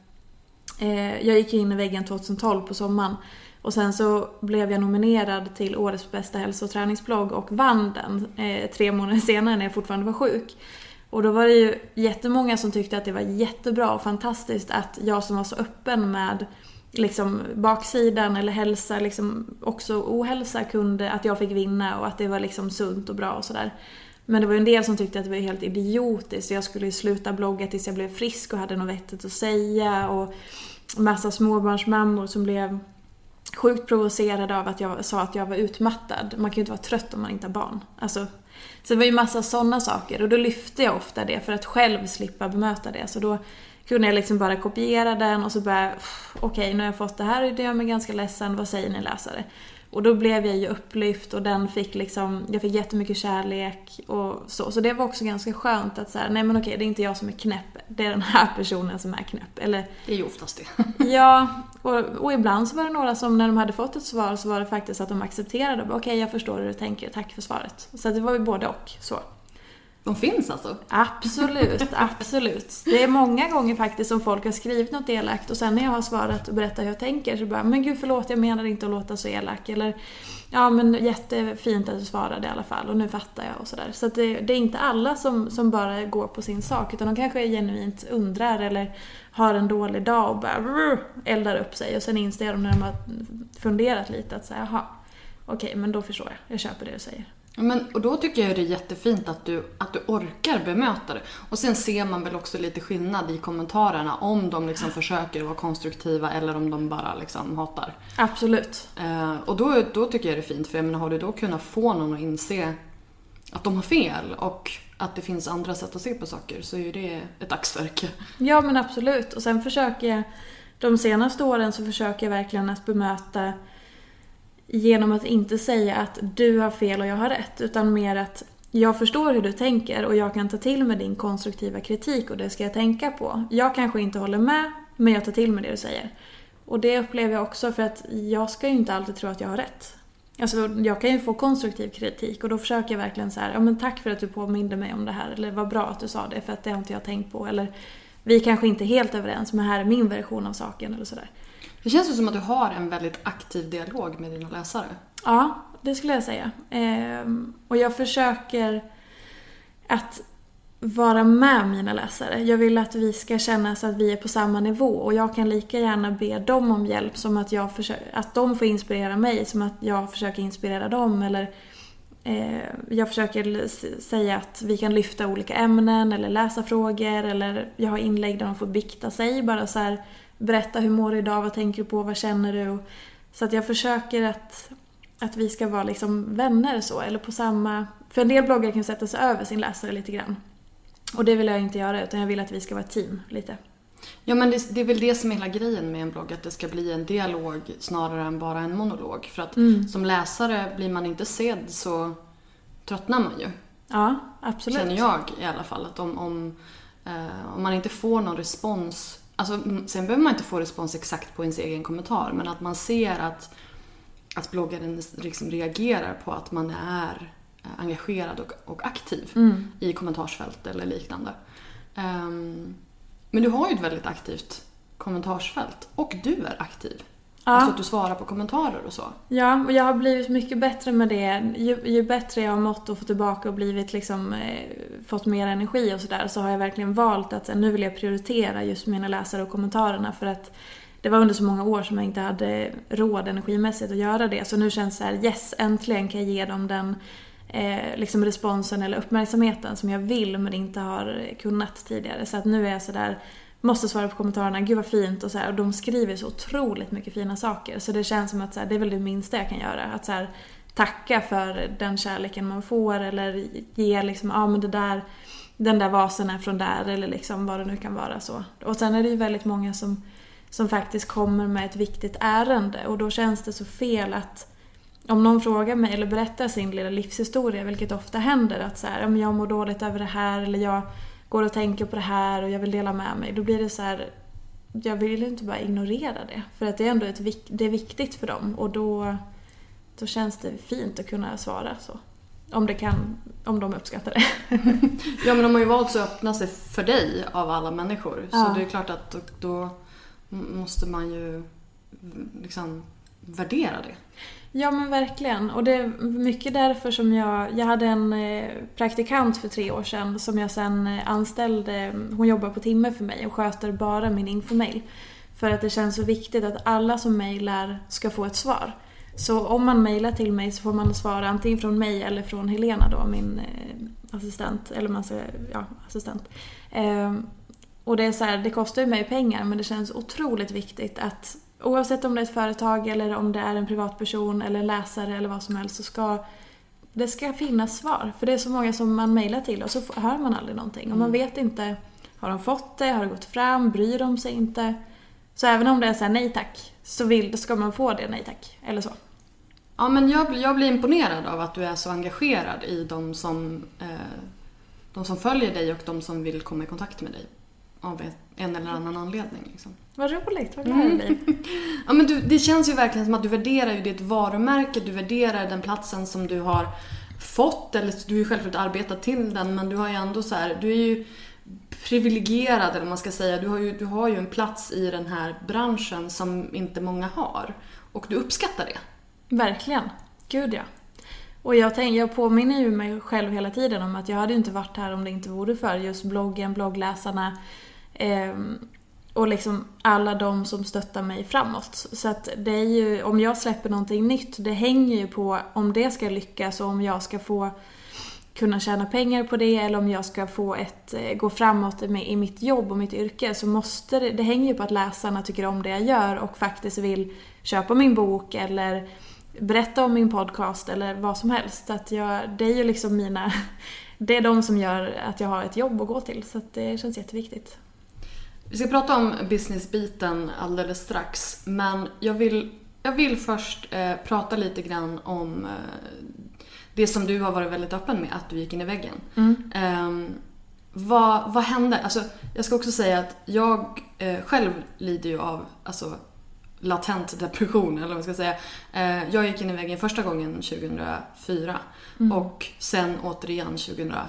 [SPEAKER 6] eh, jag gick in i väggen tjugohundratolv på sommaren och sen så blev jag nominerad till årets bästa hälso- och träningsblogg och vann den eh, tre månader senare när jag fortfarande var sjuk. Och då var det ju jättemånga som tyckte att det var jättebra och fantastiskt att jag som var så öppen med liksom baksidan eller hälsa, liksom också ohälsa, kunde, att jag fick vinna och att det var liksom sunt och bra och sådär. Men det var ju en del som tyckte att det var helt idiotiskt. Jag skulle ju sluta blogga tills jag blev frisk och hade något vettigt att säga, och massa småbarnsmammor som blev sjukt provocerade av att jag sa att jag var utmattad. Man kan ju inte vara trött om man inte har barn. Alltså, så det var ju massa sådana saker, och då lyfte jag ofta det för att själv slippa bemöta det. Så då kunde jag liksom bara kopiera den och så bara, okej, okay, nu har jag fått det här och det gör mig ganska ledsen, vad säger ni läsare? Och då blev jag ju upplyft och den fick liksom, jag fick jättemycket kärlek och så. Så det var också ganska skönt att så här, nej men okej, det är inte jag som är knäpp, det är den här personen som är knäpp. Eller,
[SPEAKER 5] det är ju oftast det.
[SPEAKER 6] Ja, och, och ibland så var det några som när de hade fått ett svar så var det faktiskt att de accepterade. Okej, okay, jag förstår hur du tänker, tack för svaret. Så det var ju både och så.
[SPEAKER 5] De finns alltså?
[SPEAKER 6] Absolut, absolut. Det är många gånger faktiskt som folk har skrivit något elakt och sen när jag har svarat och berättat hur jag tänker så bara, men gud förlåt, jag menar inte att låta så elak. Eller, ja men jättefint att du svarade i alla fall och nu fattar jag och sådär. Så att det, det är inte alla som, som bara går på sin sak, utan de kanske genuint undrar eller har en dålig dag och bara eldar upp sig. Och sen inser de när de har funderat lite att säga, jaha, okej, men då förstår jag, jag köper det du säger.
[SPEAKER 5] Men, och då tycker jag det är jättefint att du, att du orkar bemöta det. Och sen ser man väl också lite skillnad i kommentarerna om de liksom försöker vara konstruktiva eller om de bara liksom hatar.
[SPEAKER 6] Absolut.
[SPEAKER 5] Eh, och då, då tycker jag det är fint, för jag menar, har du då kunnat få någon att inse att de har fel och att det finns andra sätt att se på saker, så är ju det ett axverk.
[SPEAKER 6] Ja men absolut. Och sen försöker jag, de senaste åren så försöker jag verkligen att bemöta genom att inte säga att du har fel och jag har rätt, utan mer att jag förstår hur du tänker och jag kan ta till mig din konstruktiva kritik och det ska jag tänka på. Jag kanske inte håller med, men jag tar till mig det du säger. Och det upplever jag också, för att jag ska ju inte alltid tro att jag har rätt. Alltså jag kan ju få konstruktiv kritik och då försöker jag verkligen så här, ja men tack för att du påminde mig om det här, eller vad bra att du sa det, för att det har inte jag tänkt på, eller vi kanske inte är helt överens, men här är min version av saken eller sådär.
[SPEAKER 5] Det känns ju som att du har en väldigt aktiv dialog med dina läsare.
[SPEAKER 6] Ja, det skulle jag säga. Ehm, och jag försöker att vara med mina läsare. Jag vill att vi ska känna så att vi är på samma nivå. Och jag kan lika gärna be dem om hjälp som att, jag försöker, att de får inspirera mig. Som att jag försöker inspirera dem. Eller eh, jag försöker säga att vi kan lyfta olika ämnen eller läsa frågor. Eller jag har inlägg där de får bikta sig. Bara så här, berätta hur mår du idag, vad tänker du på, vad känner du? Så att jag försöker att, att vi ska vara liksom vänner så, eller på samma... För en del bloggare kan sätta sig över sin läsare lite grann. Och det vill jag inte göra, utan jag vill att vi ska vara ett team lite.
[SPEAKER 5] Ja, men det, det är väl det som är hela grejen med en blogg, att det ska bli en dialog snarare än bara en monolog. För att mm. som läsare blir man inte sedd så tröttnar man ju.
[SPEAKER 6] Ja, absolut.
[SPEAKER 5] Känner jag i alla fall, att om, om, eh, om man inte får någon respons... Alltså, sen behöver man inte få respons exakt på ens egen kommentar, men att man ser att, att bloggaren liksom reagerar på att man är engagerad och, och aktiv mm. i kommentarsfält eller liknande. Um, men du har ju ett väldigt aktivt kommentarsfält och du är aktiv. Ja. Alltså att du svarar på kommentarer och så.
[SPEAKER 6] Ja, och jag har blivit mycket bättre med det. Ju, ju bättre jag har mått och fått tillbaka och blivit liksom, eh, fått mer energi och sådär, så har jag verkligen valt att nu vill jag prioritera just mina läsare och kommentarerna, för att det var under så många år som jag inte hade råd energimässigt att göra det. Så nu känns det så här, yes, äntligen kan jag ge dem den eh, liksom responsen eller uppmärksamheten som jag vill men inte har kunnat tidigare. Så att nu är jag så där, måste svara på kommentarerna, gud vad fint och så här, och de skriver så otroligt mycket fina saker, så det känns som att så här, det är väl det minsta jag kan göra, att så här, tacka för den kärleken man får, eller ge liksom, ja men det där, den där vasen är från där, eller liksom vad det nu kan vara så. Och sen är det ju väldigt många som som faktiskt kommer med ett viktigt ärende. Och då känns det så fel att om någon frågar mig eller berättar sin lilla livshistoria, vilket ofta händer, att så här, om jag mår dåligt över det här eller jag går och tänker på det här och jag vill dela med mig, då blir det så här, jag vill inte bara ignorera det. För att det är ändå ett, det är viktigt för dem, och då, då känns det fint att kunna svara så. Om, det kan, om de uppskattar det.
[SPEAKER 5] Ja, men de har ju valt att öppna sig för dig av alla människor.
[SPEAKER 6] Ja.
[SPEAKER 5] Så det är klart att då, då måste man ju liksom värdera det.
[SPEAKER 6] Ja, men verkligen. Och det är mycket därför som jag... Jag hade en praktikant för tre år sedan som jag sen anställde. Hon jobbar på timme för mig och sköter bara min infomail. För att det känns så viktigt att alla som mejlar ska få ett svar. Så om man mejlar till mig så får man svara antingen från mig eller från Helena då, min assistent. Eller man säger, ja, assistent. Och det är så här, det kostar ju mig pengar, men det känns otroligt viktigt att oavsett om det är ett företag eller om det är en privatperson eller en läsare eller vad som helst, så ska det ska finnas svar. För det är så många som man mejlar till och så hör man aldrig någonting. Och man vet inte, har de fått det, har det gått fram, bryr de sig inte? Så även om det är så här, nej tack, så vill, ska man få det nej tack, eller så.
[SPEAKER 5] Ja, men jag, jag blir imponerad av att du är så engagerad i de som, eh, de som följer dig och de som vill komma i kontakt med dig. Av en eller annan anledning. Liksom.
[SPEAKER 6] Vad roligt, vad glad jag blir.
[SPEAKER 5] Ja, men du, det känns ju verkligen som att du värderar ju ditt varumärke, du värderar den platsen som du har fått, eller du har ju självklart arbetat till den, men du har ju ändå så här, du är ju privilegierad, eller man ska säga, du har ju, du har ju en plats i den här branschen som inte många har, och du uppskattar det. Verkligen,
[SPEAKER 6] gud ja. Och jag, tänk, jag påminner ju mig själv hela tiden om att jag hade inte varit här om det inte vore för just bloggen, bloggläsarna eh, och liksom alla de som stöttar mig framåt. Så att det är ju, om jag släpper någonting nytt, det hänger ju på om det ska lyckas och om jag ska få kunna tjäna pengar på det, eller om jag ska få ett, gå framåt i mitt jobb och mitt yrke, så måste det, det hänger ju på att läsarna tycker om det jag gör och faktiskt vill köpa min bok eller berätta om min podcast eller vad som helst. Att jag, det är ju liksom mina, det är de som gör att jag har ett jobb att gå till, så att det känns jätteviktigt.
[SPEAKER 5] Vi ska prata om businessbiten alldeles strax, men jag vill, jag vill först eh, prata lite grann om eh, det som du har varit väldigt öppen med, att du gick in i väggen.
[SPEAKER 6] Mm.
[SPEAKER 5] Eh, vad, vad hände? Alltså, jag ska också säga att jag eh, själv lider ju av alltså, latent depression, eller vad man ska säga. Eh, jag gick in i väggen första gången tjugohundrafyra mm. och sen återigen tjugohundratolv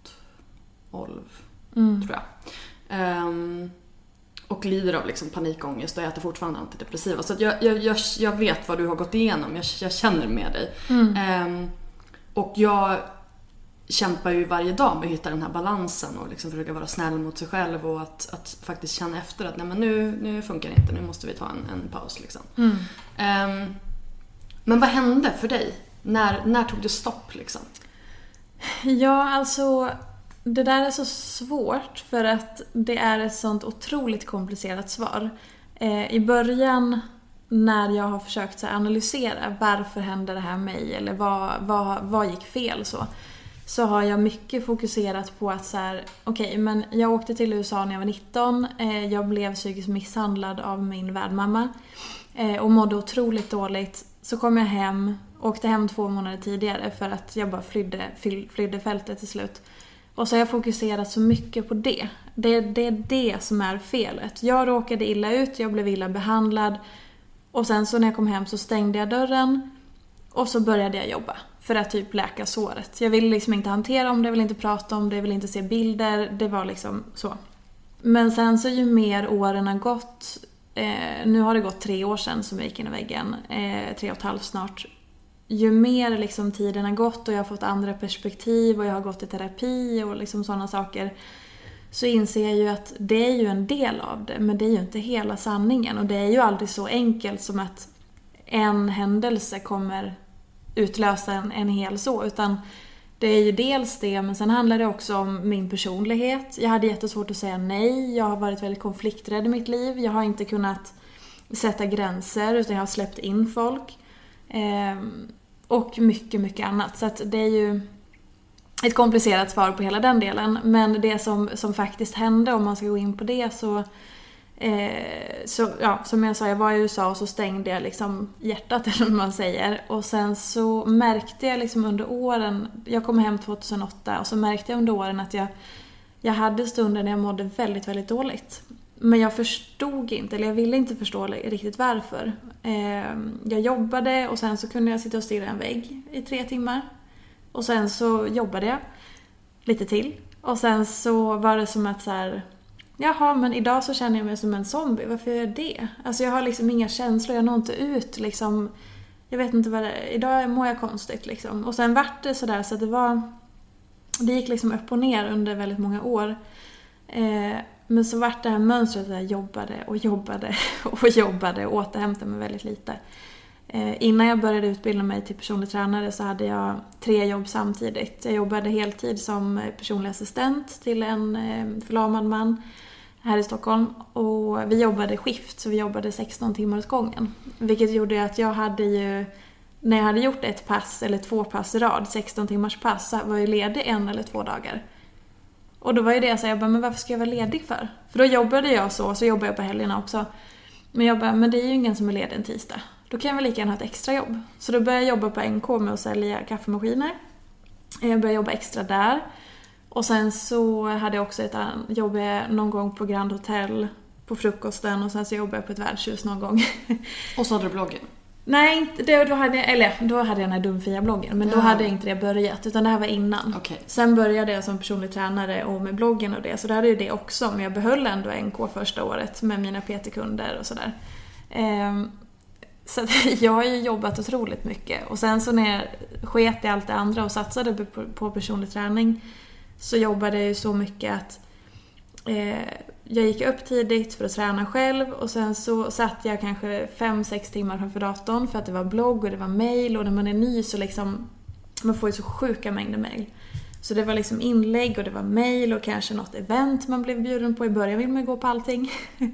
[SPEAKER 5] mm. tror jag. Um, och lider av liksom panikångest och äter fortfarande antidepressiva. Så att jag, jag, jag, jag vet vad du har gått igenom. Jag, jag känner med dig.
[SPEAKER 6] Mm.
[SPEAKER 5] Um, och jag kämpar ju varje dag med att hitta den här balansen och liksom försöka vara snäll mot sig själv och att, att faktiskt känna efter att nej, men nu, nu funkar det inte, nu måste vi ta en, en paus liksom.
[SPEAKER 6] Mm.
[SPEAKER 5] Um, men vad hände för dig? När, när tog det stopp liksom?
[SPEAKER 6] Ja, alltså det där är så svårt för att det är ett sånt otroligt komplicerat svar. Eh, I början när jag har försökt så här, analysera varför hände det här mig eller vad, vad, vad gick fel så, så har jag mycket fokuserat på att så här, okej, okay, men jag åkte till U S A när jag var nitton, eh, jag blev psykiskt misshandlad av min värdmamma eh, och mådde otroligt dåligt. Så kom jag hem, åkte hem två månader tidigare för att jag bara flydde, flydde fältet till slut. Och så har jag fokuserat så mycket på det. Det, det är det som är felet. Jag råkade illa ut, jag blev illa behandlad. Och sen så när jag kom hem så stängde jag dörren. Och så började jag jobba för att typ läka såret. Jag ville liksom inte hantera om det, jag ville inte prata om det, jag ville inte se bilder. Det var liksom så. Men sen så ju mer åren har gått. Eh, nu har det gått tre år sedan som jag gick in i väggen. Eh, tre och ett halvt snart. Ju mer liksom tiden har gått och jag har fått andra perspektiv och jag har gått i terapi och liksom sådana saker, så inser jag ju att det är ju en del av det, men det är ju inte hela sanningen. Och det är ju aldrig så enkelt som att en händelse kommer utlösa en, en hel så, utan det är ju dels det, men sen handlar det också om min personlighet. Jag hade jättesvårt att säga nej, jag har varit väldigt konflikträdd i mitt liv, jag har inte kunnat sätta gränser utan jag har släppt in folk. Eh, och mycket, mycket annat. Så att det är ju ett komplicerat svar på hela den delen. Men det som, som faktiskt hände, om man ska gå in på det, så Eh, så ja, som jag sa, jag var i U S A och så stängde jag liksom hjärtat eller vad man säger. Och sen så märkte jag liksom under åren, jag kom hem tjugohundraåtta och så märkte jag under åren att jag, jag hade stunder när jag mådde väldigt, väldigt dåligt. Men jag förstod inte, eller jag ville inte förstå riktigt varför. Eh, jag jobbade och sen så kunde jag sitta och stirra en vägg i tre timmar. Och sen så jobbade jag lite till. Och sen så var det som att så här, jaha, men idag så känner jag mig som en zombie. Varför gör jag det? Alltså jag har liksom inga känslor, jag når inte ut liksom. Jag vet inte vad det är. Idag mår jag konstigt liksom. Och sen vart det sådär så att det var, det gick liksom upp och ner under väldigt många år. Eh, men så vart det här mönstret där jag jobbade och jobbade och jobbade och återhämtade mig väldigt lite. Eh, innan jag började utbilda mig till personlig tränare så hade jag tre jobb samtidigt. Jag jobbade heltid som personlig assistent till en eh, förlamad man här i Stockholm. Och vi jobbade skift, så vi jobbade sexton timmar åt gången. Vilket gjorde att jag hade ju, när jag hade gjort ett pass eller två pass i rad, sexton timmars pass, så var jag ledig en eller två dagar. Och då var ju det så jag bara, men varför ska jag vara ledig för? För då jobbade jag så, så jobbade jag på helgerna också. Men jag bara, men det är ju ingen som är ledig en tisdag. Då kan jag väl lika gärna ha ett extra jobb. Så då började jag jobba på N K med att sälja kaffemaskiner. Jag började jobba extra där. Och sen så hade jag också ett jobb någon gång på Grand Hotel på frukosten. Och sen så jobbade jag på ett värdshus någon gång.
[SPEAKER 5] Och så hade du bloggen?
[SPEAKER 6] Nej, det, då, hade jag, eller, då hade jag den här Dumfia-bloggen. Men ja. Då hade jag inte det börjat, utan det här var innan.
[SPEAKER 5] Okay.
[SPEAKER 6] Sen började jag som personlig tränare och med bloggen och det. Så det hade ju det också. Men jag behöll ändå N K första året med mina P T-kunder och sådär. Ehm, så att jag har ju jobbat otroligt mycket. Och sen så när jag sket i allt det andra och satsade på, på personlig träning, så jobbade jag ju så mycket att eh, jag gick upp tidigt för att träna själv. Och sen så satt jag kanske fem sex timmar framför datorn för att det var blogg och det var mejl. Och när man är ny så liksom, man får ju så sjuka mängder mejl. Så det var liksom inlägg och det var mejl och kanske något event man blev bjuden på. I början vill man ju gå på allting.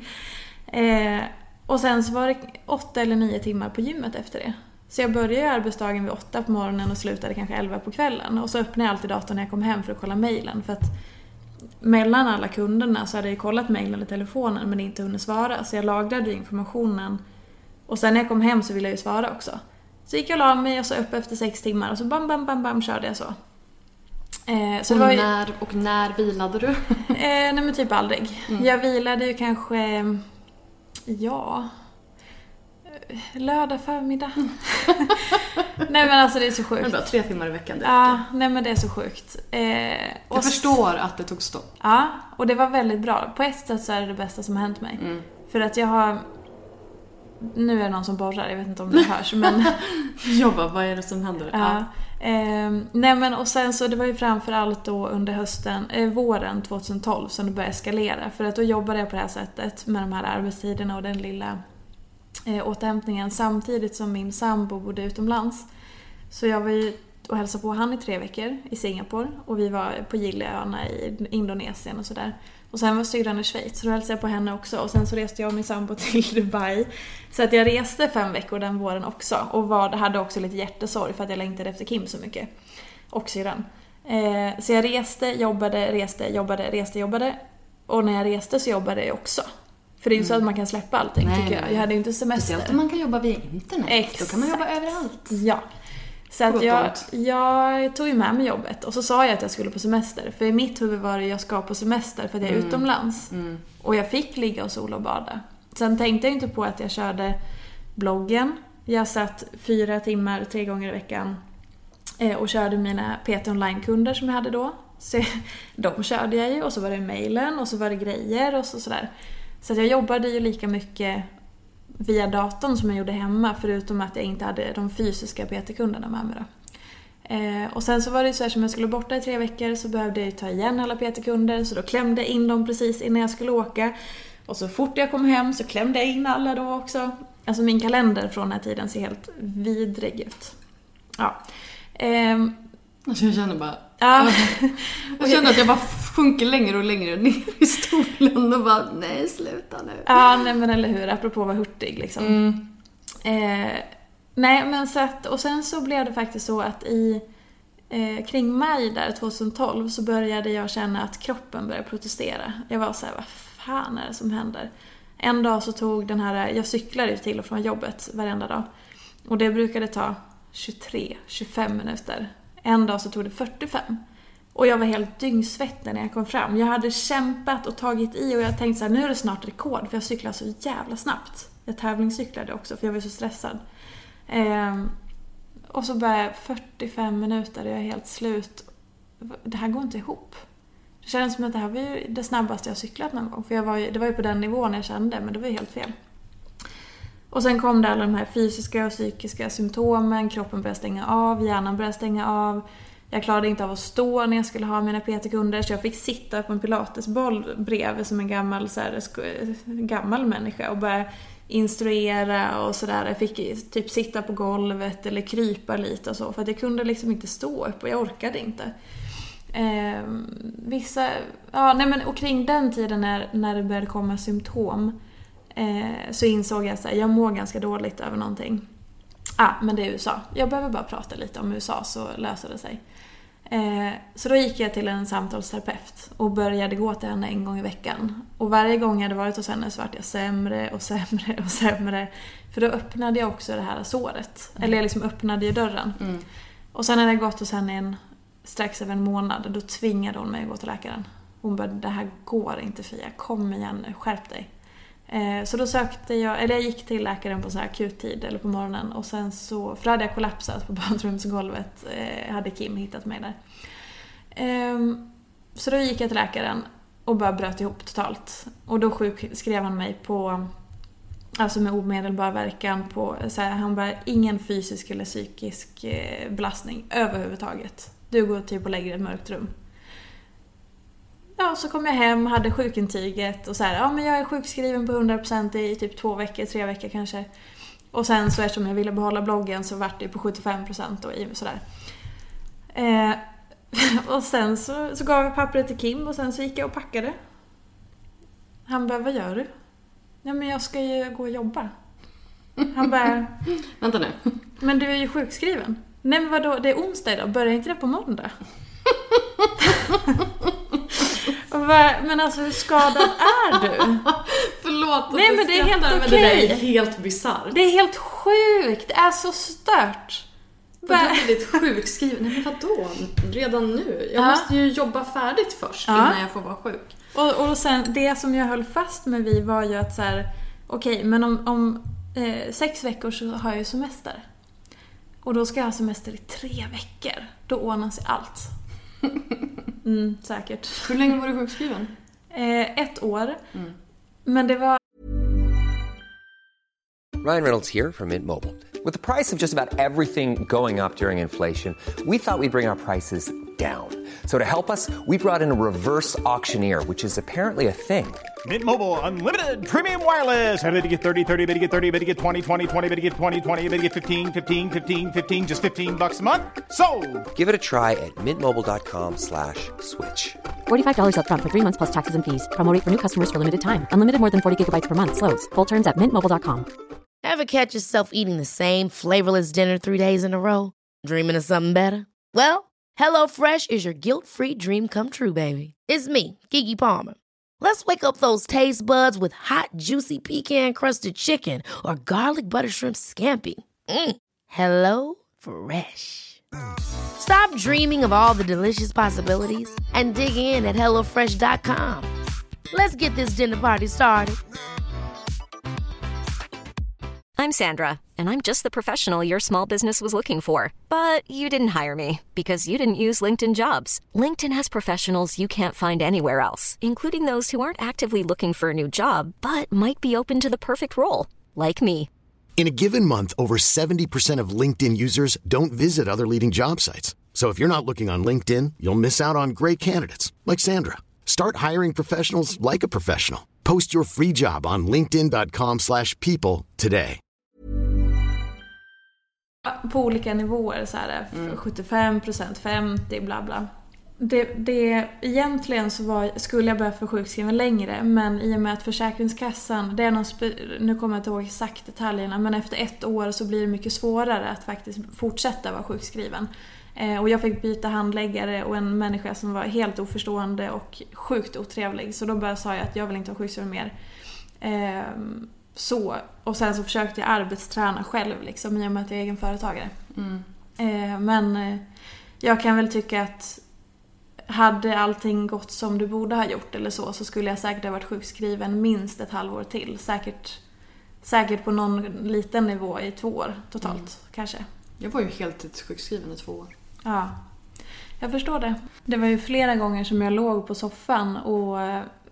[SPEAKER 6] eh, och sen så var det åtta eller nio timmar på gymmet efter det. Så jag började arbetsdagen vid åtta på morgonen och slutade kanske elva på kvällen. Och så öppnade jag alltid datorn när jag kom hem för att kolla mejlen. För att mellan alla kunderna så hade jag kollat mejlen eller telefonen men inte hunnit svara. Så jag lagrade informationen. Och sen när jag kom hem så ville jag ju svara också. Så gick jag och la mig och så upp efter sex timmar. Och så bam, bam, bam, bam körde jag så. Eh, så
[SPEAKER 5] och,
[SPEAKER 6] det var ju,
[SPEAKER 5] när, och när vilade du?
[SPEAKER 6] eh, nej men typ aldrig. Mm. Jag vilade ju kanske, ja, lördag förmiddag. Nej men alltså det är så sjukt.
[SPEAKER 5] Men bara tre timmar i veckan.
[SPEAKER 6] Ja, nej men det är så sjukt. Eh, och
[SPEAKER 5] jag förstår att det tog stopp.
[SPEAKER 6] Ja, och det var väldigt bra. På ett sätt så är det det bästa som har hänt mig. Mm. För att jag har, nu är det någon som borrar, jag vet inte om det hörs, men
[SPEAKER 5] jobba, vad är det som händer?
[SPEAKER 6] Ja. Ja. Eh, nej men och sen så det var ju framförallt då under hösten, eh, våren tjugohundratolv som det började eskalera. För att då jobbade jag på det här sättet med de här arbetstiderna och den lilla eh, återhämtningen samtidigt som min sambo bodde utomlands. Så jag var ju och hälsade på han i tre veckor i Singapore och vi var på Giliöarna i Indonesien och sådär. Och sen var syrran i Schweiz så då hälsade jag på henne också. Och sen så reste jag och min sambo till Dubai. Så att jag reste fem veckor den våren också. Och var, hade också lite hjärtesorg för att jag längtade efter Kim så mycket. Och syrran. Eh, så jag reste, jobbade, reste, jobbade, reste, jobbade. Och när jag reste så jobbade jag också. För det är ju mm. så att man kan släppa allting nej, tycker jag. Jag hade ju inte semester.
[SPEAKER 5] Speciellt om man kan jobba via internet.
[SPEAKER 6] Exakt.
[SPEAKER 5] Då kan man jobba överallt.
[SPEAKER 6] Ja. Så att jag, jag tog ju med mig jobbet. Och så sa jag att jag skulle på semester. För i mitt huvud var det jag ska på semester för att jag är mm. utomlands. Mm. Och jag fick ligga och sola och bada. Sen tänkte jag inte på att jag körde bloggen. Jag satt fyra timmar tre gånger i veckan. Och körde mina P T online-kunder som jag hade då. Så de körde jag ju. Och så var det mejlen och så var det grejer och så sådär. Så att jag jobbade ju lika mycket via datorn som jag gjorde hemma, förutom att jag inte hade de fysiska P T-kunderna med mig då. Eh, och sen så var det så här som jag skulle borta i tre veckor så behövde jag ta igen alla P T-kunder, så då klämde jag in dem precis innan jag skulle åka. Och så fort jag kom hem så klämde jag in alla då också. Alltså min kalender från den här tiden ser helt vidrig ut. Ja. Eh,
[SPEAKER 5] alltså jag känner bara...
[SPEAKER 6] Ja.
[SPEAKER 5] Jag känner att jag bara sjunker längre och längre ner i stolen och bara, nej sluta nu.
[SPEAKER 6] Ja, nej men eller hur, apropå att vara hurtig liksom. Mm. Eh, nej men så att, och sen så blev det faktiskt så att i eh, kring maj där tjugohundratolv så började jag känna att kroppen började protestera. Jag var så här, vad fan är det som händer? En dag så tog den här, jag cyklade till och från jobbet varenda dag. Och det brukade ta tjugotre till tjugofem minuter. En dag så tog det fyrtiofem. Och jag var helt dyngsvettig när jag kom fram. Jag hade kämpat och tagit i och jag tänkte så här, nu är det snart rekord. För jag cyklade så jävla snabbt. Jag tävlingscyklade också för jag var så stressad. Ehm, och så började fyrtiofem minuter och jag är helt slut. Det här går inte ihop. Det kändes som att det här var ju det snabbaste jag cyklat någon gång. För jag var ju, det var ju på den nivån jag kände, men det var ju helt fel. Och sen kom det alla de här fysiska och psykiska symptomen. Kroppen började stänga av, hjärnan började stänga av. Jag klarade inte av att stå när jag skulle ha mina P T-kunder. Så jag fick sitta på en pilatesboll bredvid som en gammal, så här, gammal människa. Och börja instruera och sådär. Jag fick typ sitta på golvet eller krypa lite och så. För att jag kunde liksom inte stå upp och jag orkade inte. Eh, vissa, ja, nej men, och kring den tiden när, när det började komma symptom eh, så insåg jag att jag mår ganska dåligt över någonting. Ah, men det är U S A. Jag behöver bara prata lite om U S A så löser det sig. Eh, så då gick jag till en samtalsterapeut och började gå till henne en gång i veckan. Och varje gång jag hade varit hos henne så var jag sämre och sämre och sämre. För då öppnade jag också det här såret. Mm. Eller jag liksom öppnade ju dörren. Mm. Och sen när jag gått hos henne en strax över en månad, då tvingade hon mig att gå till läkaren. Hon bara, det här går inte Fia, kom igen nu, skärp dig. Eh, så då sökte jag, eller jag gick till läkaren på så här akuttid eller på morgonen och sen så, för hade jag kollapsat på badrumsgolvet, eh, hade Kim hittat mig där. Eh, så då gick jag till läkaren och bara bröt ihop totalt. Och då sjuk, skrev han mig på, alltså med omedelbar verkan på, så här, han bara, ingen fysisk eller psykisk eh, belastning överhuvudtaget. Du går typ och lägger i ett mörkt rum. Ja, så kom jag hem, hade sjukintyget och så här, ja men jag är sjukskriven på hundra procent i typ två veckor, tre veckor kanske. Och sen så eftersom jag ville behålla bloggen så vart det på sjuttiofem procent och sådär. Eh, och sen så, så gav jag pappret till Kim och sen så gick jag och packade. Han bara, vad gör du? Ja men jag ska ju gå och jobba. Han bara,
[SPEAKER 5] vänta nu.
[SPEAKER 6] Men du är ju sjukskriven. Nej men vadå, det är onsdag idag, börjar inte det på måndag? Men alltså hur skadad är du?
[SPEAKER 5] Förlåt.
[SPEAKER 6] Nej men det är helt okej.
[SPEAKER 5] Men det där är helt bizarrt.
[SPEAKER 6] Det är helt sjukt, det är så stört.
[SPEAKER 5] Och du är blivit sjukskriven. Nej men vadå? Redan nu? Jag ja. måste ju jobba färdigt först ja. innan jag får vara sjuk. Och, och sen, det som jag höll fast med vi var ju att så här, okej, okay, men om, om eh, sex veckor så har jag ju semester. Och då ska jag ha semester i tre veckor. Då ordnar sig allt. Mm, säkert. Hur länge var du sjukskriven?
[SPEAKER 6] Eh, ett år. Mm. Men det var...
[SPEAKER 7] Ryan Reynolds here from Mint Mobile. With the price of just about everything going up during inflation, we thought we'd bring our prices down. So to help us, we brought in a reverse auctioneer, which is apparently a thing.
[SPEAKER 8] Mint Mobile Unlimited Premium Wireless. How to get thirty, thirty, how to get thirty, how to get twenty, twenty, twenty, how to get twenty, twenty, how to get fifteen, fifteen, fifteen, fifteen, just fifteen bucks a month? Sold!
[SPEAKER 7] Give it a try at mintmobile.com slash switch.
[SPEAKER 9] forty-five dollars up front for three months plus taxes and fees. Promo rate for new customers for limited time. Unlimited more than forty gigabytes per month. Slows full terms at mint mobile dot com.
[SPEAKER 2] Ever catch yourself eating the same flavorless dinner three days in a row? Dreaming of something better? Well, HelloFresh is your guilt-free dream come true, baby. It's me, Keke Palmer. Let's wake up those taste buds with hot, juicy pecan-crusted chicken or garlic butter shrimp scampi. Mm. Hello Fresh. Stop dreaming of all the delicious possibilities and dig in at hello fresh dot com. Let's get this dinner party started.
[SPEAKER 3] I'm Sandra, and I'm just the professional your small business was looking for. But you didn't hire me because you didn't use LinkedIn Jobs. LinkedIn has professionals you can't find anywhere else, including those who aren't actively looking for a new job, but might be open to the perfect role, like me.
[SPEAKER 4] In a given month, over seventy percent of LinkedIn users don't visit other leading job sites. So if you're not looking on LinkedIn, you'll miss out on great candidates like Sandra. Start hiring professionals like a professional. Post your free job on linkedin dot com slash people today.
[SPEAKER 6] På olika nivåer så här, mm. sjuttiofem procent, femtio bla bla. Det, det, egentligen så var, skulle jag börja för sjukskriven längre, men i och med att Försäkringskassan, det är någon spe, nu kommer jag inte ihåg exakt detaljerna, men efter ett år så blir det mycket svårare att faktiskt fortsätta vara sjukskriven. Eh, och jag fick byta handläggare och en människa som var helt oförstående och sjukt otrevlig, så då bara sa jag att jag vill inte vara sjukskriven mer. Eh, så. Och sen så försökte jag arbetsträna själv liksom, i och med att jag är egen företagare.
[SPEAKER 5] Mm.
[SPEAKER 6] Eh, men eh, jag kan väl tycka att hade allting gått som du borde ha gjort eller så, så skulle jag säkert ha varit sjukskriven minst ett halvår till. Säkert, säkert på någon liten nivå i två år totalt, mm. kanske.
[SPEAKER 5] Jag var ju helt sjukskriven i två år.
[SPEAKER 6] Ja, jag förstår det. Det var ju flera gånger som jag låg på soffan och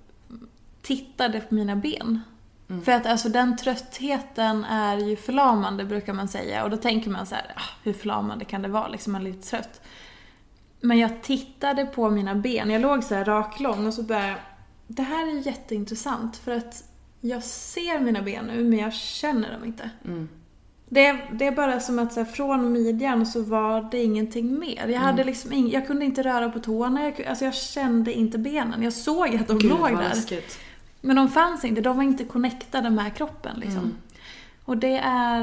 [SPEAKER 6] tittade på mina ben. Mm. För att alltså, den tröttheten är ju förlamande, brukar man säga. Och då tänker man så här, ah, hur förlamande kan det vara? Liksom, man är lite trött. Men jag tittade på mina ben. Jag låg så här raklång och så började jag, det här är jätteintressant. För att jag ser mina ben nu, men jag känner dem inte. Mm. Det, det är bara som att så här, från midjan så var det ingenting mer. Jag, mm. hade liksom ing, jag kunde inte röra på tårna. Jag, alltså jag kände inte benen. Jag såg att de Gud, låg där. Läskigt. Men de fanns inte. De var inte connectade med kroppen. Liksom. Mm. Och det är...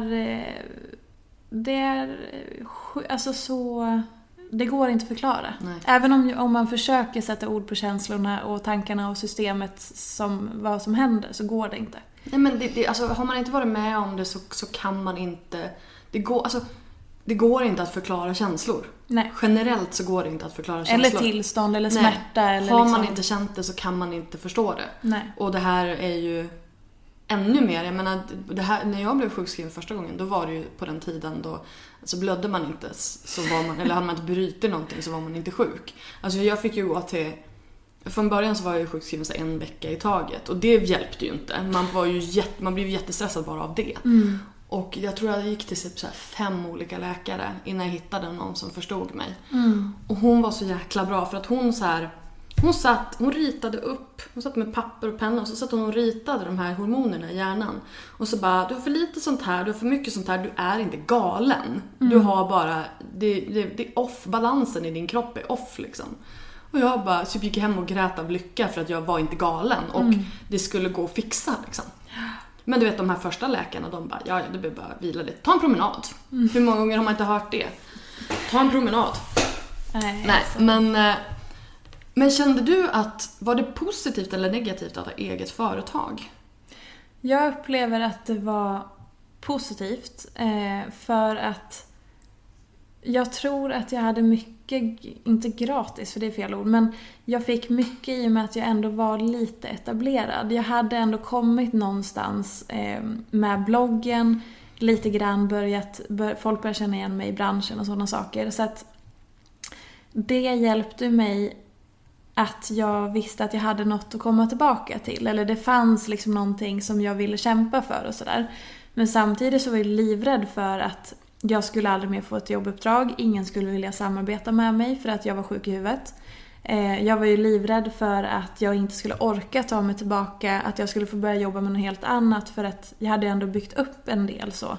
[SPEAKER 6] Det är... Alltså så... Det går inte att förklara. Nej. Även om, om man försöker sätta ord på känslorna och tankarna och systemet som vad som händer, så går det inte.
[SPEAKER 5] Nej, men det, det, alltså, har man inte varit med om det så, så kan man inte... Det går, alltså, det går inte att förklara känslor. Nej. Generellt så går det inte att förklara känslor.
[SPEAKER 6] Eller tillstånd eller smärta. Eller
[SPEAKER 5] har
[SPEAKER 6] liksom...
[SPEAKER 5] man inte känt det så kan man inte förstå det.
[SPEAKER 6] Nej.
[SPEAKER 5] Och det här är ju ännu mer. Jag menar, det här, när jag blev sjukskriven första gången, då var det ju på den tiden då så blödde man inte, så var man, eller hade man inte brutit någonting så var man inte sjuk. Alltså jag fick ju gå till... Från början så var jag ju sjukskriven så en vecka i taget. Och det hjälpte ju inte. Man, var ju jätte, man blev jättestressad bara av det. Mm. Och jag tror jag gick till så här fem olika läkare innan jag hittade någon som förstod mig. Mm. Och hon var så jäkla bra för att hon så här... Hon satt, hon ritade upp, hon satt med papper och penna och så satt hon och ritade de här hormonerna i hjärnan. Och så bara, du har för lite sånt här, du har för mycket sånt här, du är inte galen. Mm. Du har bara, det, det, det är off, balansen i din kropp är off liksom. Och jag bara så gick hem och grät av lycka för att jag var inte galen och mm. det skulle gå att fixa liksom. Men du vet, de här första läkarna, de bara, ja, ja det blir bara vila lite. Ta en promenad. Mm. Hur många gånger har man inte hört det? Ta en promenad. Nej, Nej alltså. men... Men kände du att, var det positivt eller negativt att ha eget företag?
[SPEAKER 6] Jag upplever att det var positivt eh, för att jag tror att jag hade mycket, inte gratis för det är fel ord, men jag fick mycket i och med att jag ändå var lite etablerad. Jag hade ändå kommit någonstans eh, med bloggen, lite grann börjat, bör, folk började känna igen mig i branschen och sådana saker. Så att det hjälpte mig att jag visste att jag hade något att komma tillbaka till. Eller det fanns liksom någonting som jag ville kämpa för och sådär. Men samtidigt så var jag livrädd för att jag skulle aldrig mer få ett jobbuppdrag. Ingen skulle vilja samarbeta med mig för att jag var sjuk i huvudet. Jag var ju livrädd för att jag inte skulle orka ta mig tillbaka. Att jag skulle få börja jobba med något helt annat. För att jag hade ändå byggt upp en del så.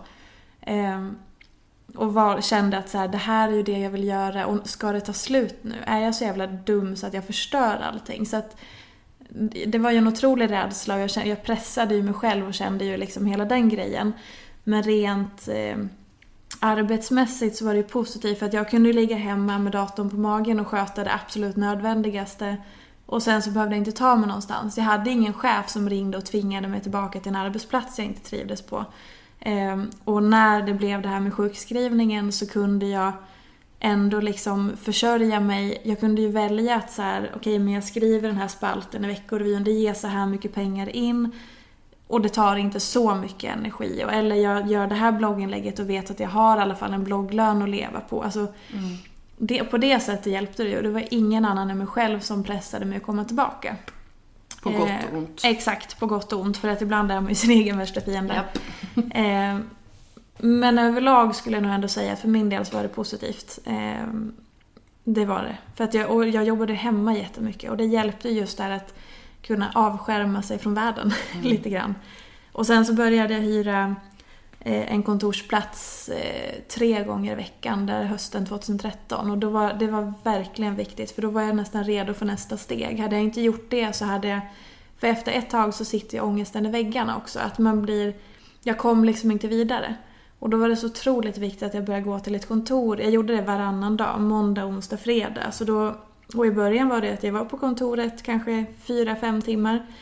[SPEAKER 6] Och var, kände att så här, det här är ju det jag vill göra. Och ska det ta slut nu? Är jag så jävla dum så att jag förstör allting? Så att det var ju en otrolig rädsla. Och jag, kände, jag pressade ju mig själv och kände ju liksom hela den grejen. Men rent eh, arbetsmässigt så var det ju positivt. För att jag kunde ligga hemma med datorn på magen och sköta det absolut nödvändigaste. Och sen så behövde jag inte ta mig någonstans. Jag hade ingen chef som ringde och tvingade mig tillbaka till en arbetsplats jag inte trivdes på. Och när det blev det här med sjukskrivningen så kunde jag ändå liksom försörja mig. Jag kunde ju välja att så här, okej, okay, men jag skriver den här spalten i Veckorevyn, det ger så här mycket pengar in och det tar inte så mycket energi. Eller jag gör det här blogginlägget och vet att jag har i alla fall en blogglön att leva på. Alltså, mm. det, på det sättet hjälpte det ju. Det var ingen annan än mig själv som pressade mig att komma tillbaka.
[SPEAKER 5] På gott och ont.
[SPEAKER 6] Eh, exakt, på gott och ont. För att ibland är man ju sin egen värsta fiende. Yep. eh, men överlag skulle jag nog ändå säga att för min del så var det positivt. Eh, det var det. För att jag, och jag jobbade hemma jättemycket. Och det hjälpte just där att kunna avskärma sig från världen mm. lite grann. Och sen så började jag hyra eh, en kontorsplats eh, tre gånger i veckan där hösten tjugohundratretton. Och då var, det var verkligen viktigt. För då var jag nästan redo för nästa steg. Hade jag inte gjort det så hade jag... För efter ett tag så sitter jag ångesten i väggarna också. Att man blir... Jag kom liksom inte vidare. Och då var det så otroligt viktigt att jag började gå till ett kontor. Jag gjorde det varannan dag. Måndag, onsdag, fredag. Så då... Och i början var det att jag var på kontoret kanske fyra, fem timmar.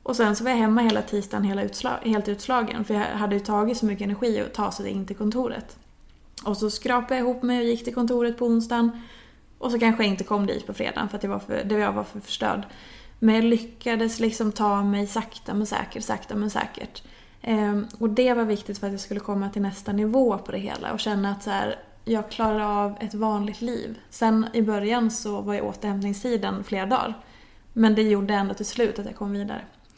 [SPEAKER 6] Och sen så var jag hemma hela tisdagen hela utslag, helt utslagen. För jag hade ju tagit så mycket energi att ta sig in till kontoret. Och så skrapade jag ihop mig och gick till kontoret på onsdagen. Och så kanske jag inte kom dit på fredagen för att jag var för, det jag var för förstörd. Men jag lyckades liksom ta mig sakta men säkert, sakta men säkert. Ehm, och det var viktigt för att jag skulle komma till nästa nivå på det hela. Och känna att så här, jag klarar av ett vanligt liv. Sen i början så var jag återhämtningstiden flera dagar. Men det gjorde ändå till slut att jag kom vidare.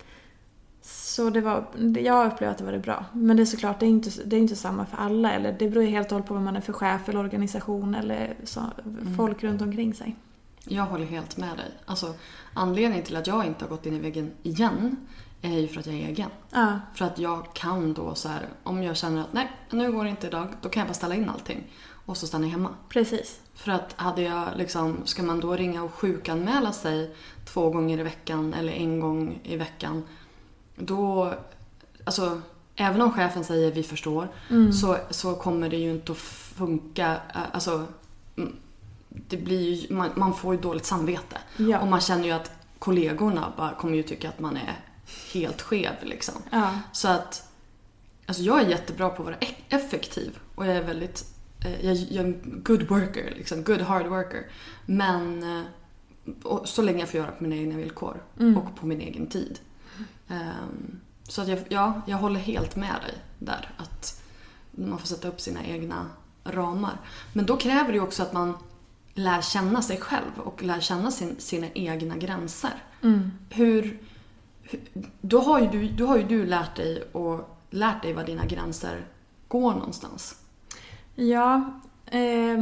[SPEAKER 6] Så det var, jag upplevde att det var det bra. Men det är såklart, det är inte, det är inte samma för alla. Eller det beror ju helt och hållet på vad man är för chef eller organisation eller så, mm. folk runt omkring sig.
[SPEAKER 5] Jag håller helt med dig. Alltså, anledningen till att jag inte har gått in i väggen igen är ju för att jag är egen.
[SPEAKER 6] Ja.
[SPEAKER 5] För att jag kan då så här, om jag känner att nej, nu går det inte idag, då kan jag bara ställa in allting. Och så stanna hemma.
[SPEAKER 6] Precis.
[SPEAKER 5] För att hade jag liksom, ska man då ringa och sjukanmäla sig två gånger i veckan eller en gång i veckan, då, alltså även om chefen säger vi förstår, mm. så, så kommer det ju inte att funka, alltså det blir ju, man, man får ju dåligt samvete. Ja. Och man känner ju att kollegorna bara kommer ju tycka att man är helt skev liksom.
[SPEAKER 6] Ja.
[SPEAKER 5] Så att alltså jag är jättebra på att vara effektiv och jag är väldigt jag, jag är en good worker liksom, good hard worker. Men och så länge jag får göra på mina egna villkor mm. och på min egen tid. Um, så att jag, ja, jag håller helt med dig där att man får sätta upp sina egna ramar. Men då kräver det ju också att man lär känna sig själv och lär känna sin, sina egna gränser.
[SPEAKER 6] Mm.
[SPEAKER 5] Hur, hur då har ju du, då har ju du lärt dig och lärt dig var dina gränser går någonstans.
[SPEAKER 6] Ja, eh,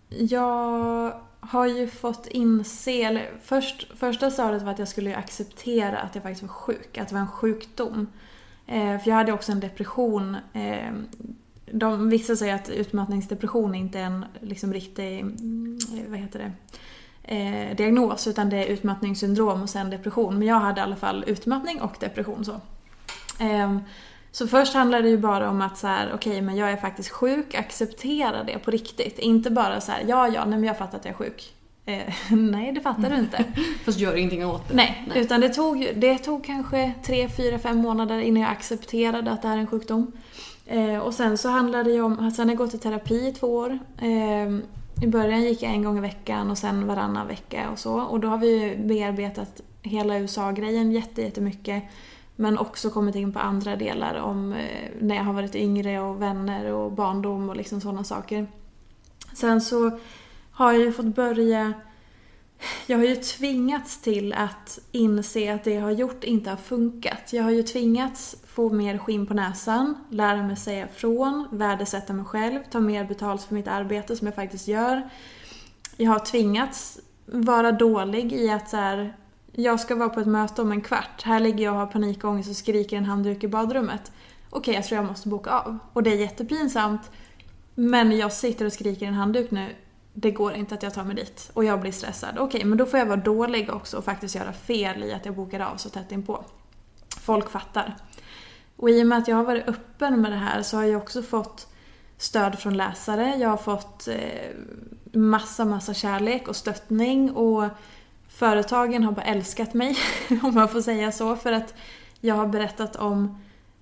[SPEAKER 6] jag har ju fått inse, eller först, första stadiet var att jag skulle acceptera att jag faktiskt var sjuk, att det var en sjukdom. Eh, för jag hade också en depression. Eh, de, vissa säger att utmattningsdepression inte är en liksom, riktig, vad heter det, eh, diagnos, utan det är utmattningssyndrom och sen depression. Men jag hade i alla fall utmattning och depression. Så. Eh, Så först handlade det ju bara om att så här, okej, okay, men jag är faktiskt sjuk, acceptera det på riktigt. Inte bara så här, ja, ja, nej, men jag fattar att jag är sjuk. Eh, nej, det fattar du inte.
[SPEAKER 5] Fast gör ingenting åt det.
[SPEAKER 6] Nej, nej. Utan det tog, det tog kanske tre, fyra, fem månader innan jag accepterade att det här är en sjukdom. Eh, och sen så handlade det ju om, sen har jag gått i terapi i två år. Eh, I början gick jag en gång i veckan och sen varannan vecka och så. Och då har vi bearbetat hela U S A-grejen jätte, jättemycket. Men också kommit in på andra delar om eh, när jag har varit yngre och vänner och barndom och liksom sådana saker. Sen så har jag ju fått börja... Jag har ju tvingats till att inse att det jag har gjort inte har funkat. Jag har ju tvingats få mer skinn på näsan, lära mig säga från, värdesätta mig själv, ta mer betalt för mitt arbete som jag faktiskt gör. Jag har tvingats vara dålig i att så här... Jag ska vara på ett möte om en kvart. Här ligger jag och har panikångest och skriker en handduk i badrummet. Okej, jag tror jag måste boka av. Och det är jättepinsamt. Men jag sitter och skriker en handduk nu. Det går inte att jag tar mig dit. Och jag blir stressad. Okej, men då får jag vara dålig också och faktiskt göra fel i att jag bokar av så tätt inpå. Folk fattar. Och i och med att jag har varit öppen med det här så har jag också fått stöd från läsare. Jag har fått eh, massa, massa kärlek och stöttning och... Företagen har bara älskat mig, om man får säga så, för att jag har berättat om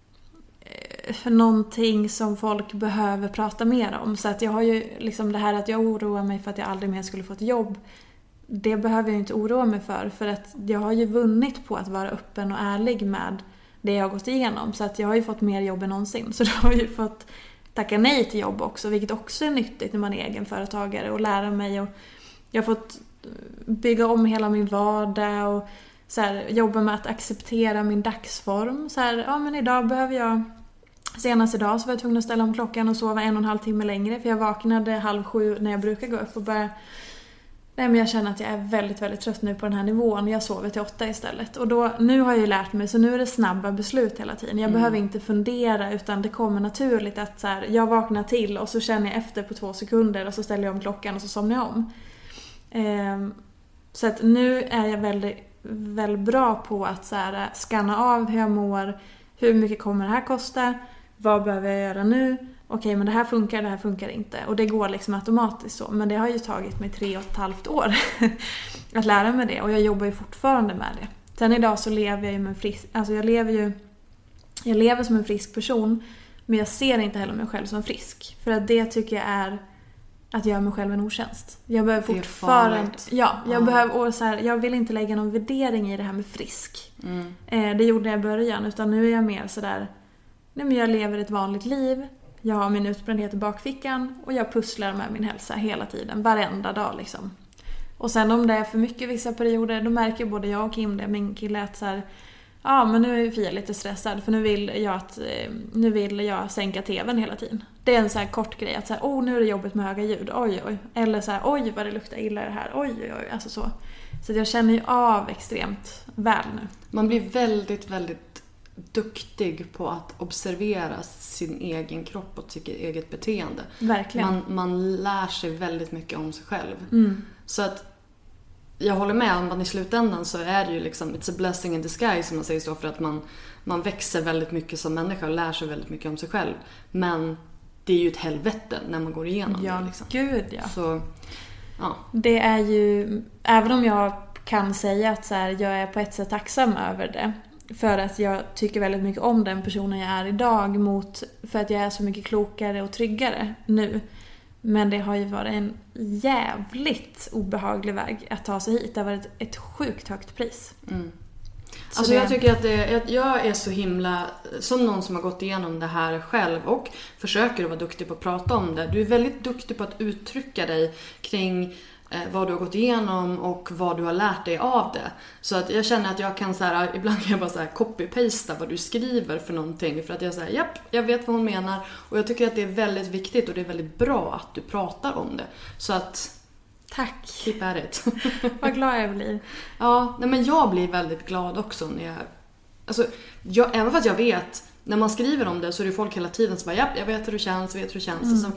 [SPEAKER 6] eh, någonting som folk behöver prata mer om. Så att jag har ju liksom det här att jag oroar mig för att jag aldrig mer skulle få ett jobb. Det behöver jag inte oroa mig för, för att jag har ju vunnit på att vara öppen och ärlig med det jag har gått igenom. Så att jag har ju fått mer jobb än någonsin. Så då har jag ju fått tacka nej till jobb också, vilket också är nyttigt när man är egenföretagare och lära mig. Och jag har fått bygga om hela min vardag och så här, jobba med att acceptera min dagsform. Så här, ja men idag behöver jag, senast idag så var jag tvungen att ställa om klockan och sova en och en halv timme längre för jag vaknade halv sju när jag brukar gå upp och bara, nej men jag känner att jag är väldigt, väldigt trött nu på den här nivån. Jag sover till åtta istället. Och då, nu har jag ju lärt mig, så nu är det snabba beslut hela tiden. Jag mm. behöver inte fundera utan det kommer naturligt att så här, jag vaknar till och så känner jag efter på två sekunder och så ställer jag om klockan och så somnar jag om. Så att nu är jag väldigt, väldigt bra på att så här, scanna av hur jag mår, hur mycket kommer det här kosta, vad behöver jag göra nu, okej men det här funkar, det här funkar inte, och det går liksom automatiskt så, men det har ju tagit mig tre och ett halvt år att lära mig det och jag jobbar ju fortfarande med det Sen idag så lever jag ju med en frisk, alltså jag lever ju jag lever som en frisk person, men jag ser inte heller mig själv som frisk, för att det tycker jag är att göra mig själv en otjänst. Jag behöver fortfarande ja, jag mm. behöver och så här, jag vill inte lägga någon värdering i det här med frisk. Mm. Eh, det gjorde jag i början, utan nu är jag mer så där, nej men jag lever ett vanligt liv. Jag har min utbrändhet i bakfickan och jag pusslar med min hälsa hela tiden, varenda dag liksom. Och sen om det är för mycket vissa perioder, då märker både jag och Kim det, min kille, att så här, ja men nu är Fia lite stressad för nu vill jag att nu vill jag sänka tvn hela tiden. Det är en så här kort grej att så här, oh nu är det jobbigt med höga ljud. Oj oj. Eller så här, oj vad det luktar illa det här. Oj oj oj, alltså så. Så jag känner ju av extremt väl nu.
[SPEAKER 5] Man blir väldigt väldigt duktig på att observera sin egen kropp och sitt eget beteende.
[SPEAKER 6] Verkligen.
[SPEAKER 5] Man man lär sig väldigt mycket om sig själv.
[SPEAKER 6] Mm.
[SPEAKER 5] Så att jag håller med om att i slutändan så är det ju liksom it's a blessing in disguise, som man säger så, för att man, man växer väldigt mycket som människa och lär sig väldigt mycket om sig själv. Men det är ju ett helvete när man går igenom
[SPEAKER 6] ja,
[SPEAKER 5] det. Liksom.
[SPEAKER 6] Gud ja.
[SPEAKER 5] Så, ja.
[SPEAKER 6] Det är ju, även om jag kan säga att så här, jag är på ett sätt tacksam över det. För att jag tycker väldigt mycket om den personen jag är idag, mot, för att jag är så mycket klokare och tryggare nu. Men det har ju varit en jävligt obehaglig väg att ta sig hit. Det har varit ett sjukt högt pris.
[SPEAKER 5] Mm. Alltså det... jag tycker att det, jag är så himla, som någon som har gått igenom det här själv och försöker vara duktig på att prata om det. Du är väldigt duktig på att uttrycka dig kring eh, vad du har gått igenom och vad du har lärt dig av det. Så att jag känner att jag kan så här, ibland kan jag bara så här copy-pasta vad du skriver för någonting. För att jag säger, japp, jag vet vad hon menar. Och jag tycker att det är väldigt viktigt och det är väldigt bra att du pratar om det. Så att...
[SPEAKER 6] Tack.
[SPEAKER 5] Keep at it.
[SPEAKER 6] Vad glad jag blir.
[SPEAKER 5] Ja, nej men jag blir väldigt glad också när jag... Alltså, jag, även fast jag vet, när man skriver om det så är det folk hela tiden som bara, japp, jag vet hur det känns, vet hur det känns. Mm. Alltså,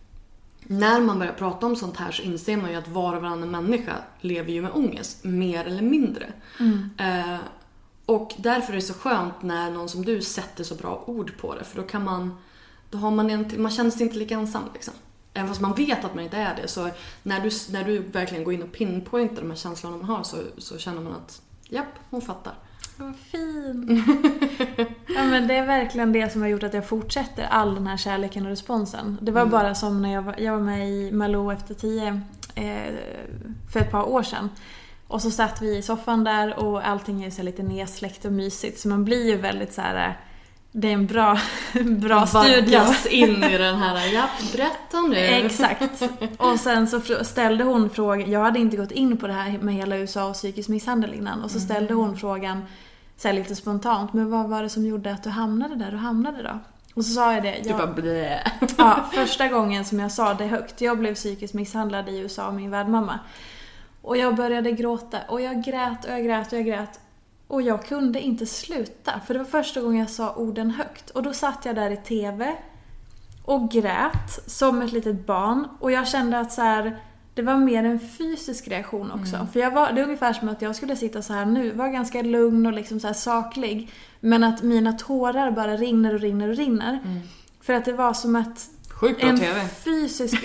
[SPEAKER 5] när man börjar prata om sånt här så inser man ju att var och varannan människa lever ju med ångest, mer eller mindre.
[SPEAKER 6] Mm.
[SPEAKER 5] Eh, och därför är det så skönt när någon som du sätter så bra ord på det. För då kan man, då har man en, man känner sig inte lika ensam liksom. Även fast man vet att man inte är det, så när du, när du verkligen går in och pinpointar de här känslorna man har, så, så känner man att, japp, hon fattar.
[SPEAKER 6] Vad fin. Ja, men det är verkligen det som har gjort att jag fortsätter all den här kärleken och responsen. Det var mm. bara som när jag var, jag var med i Malou efter tio eh, för ett par år sedan. Och så satt vi i soffan där och allting är så lite nedsläckt och mysigt. Så man blir ju väldigt så här... Det är en bra, bra studio.
[SPEAKER 5] In i den här, ja, berätta nu.
[SPEAKER 6] Exakt. Och sen så ställde hon frågan, jag hade inte gått in på det här med hela U S A och psykisk misshandel innan. Och så ställde hon frågan så här lite spontant, men vad var det som gjorde att du hamnade där och hamnade då? Och så sa jag det. Jag,
[SPEAKER 5] du bara blä.
[SPEAKER 6] Ja, första gången som jag sa det högt, jag blev psykiskt misshandlad i U S A av min värdmamma. Och jag började gråta och jag grät och jag grät och jag grät. Och jag kunde inte sluta, för det var första gången jag sa orden högt. Och då satt jag där i tv och grät som ett litet barn. Och jag kände att så här, det var mer en fysisk reaktion också. Mm. För jag var, det är ungefär som att jag skulle sitta så här nu, var ganska lugn och liksom så här saklig. Men att mina tårar bara rinner och rinner och rinner. Mm. För att det var som att...
[SPEAKER 5] Sjukt bra
[SPEAKER 6] en
[SPEAKER 5] T V.
[SPEAKER 6] Fysisk...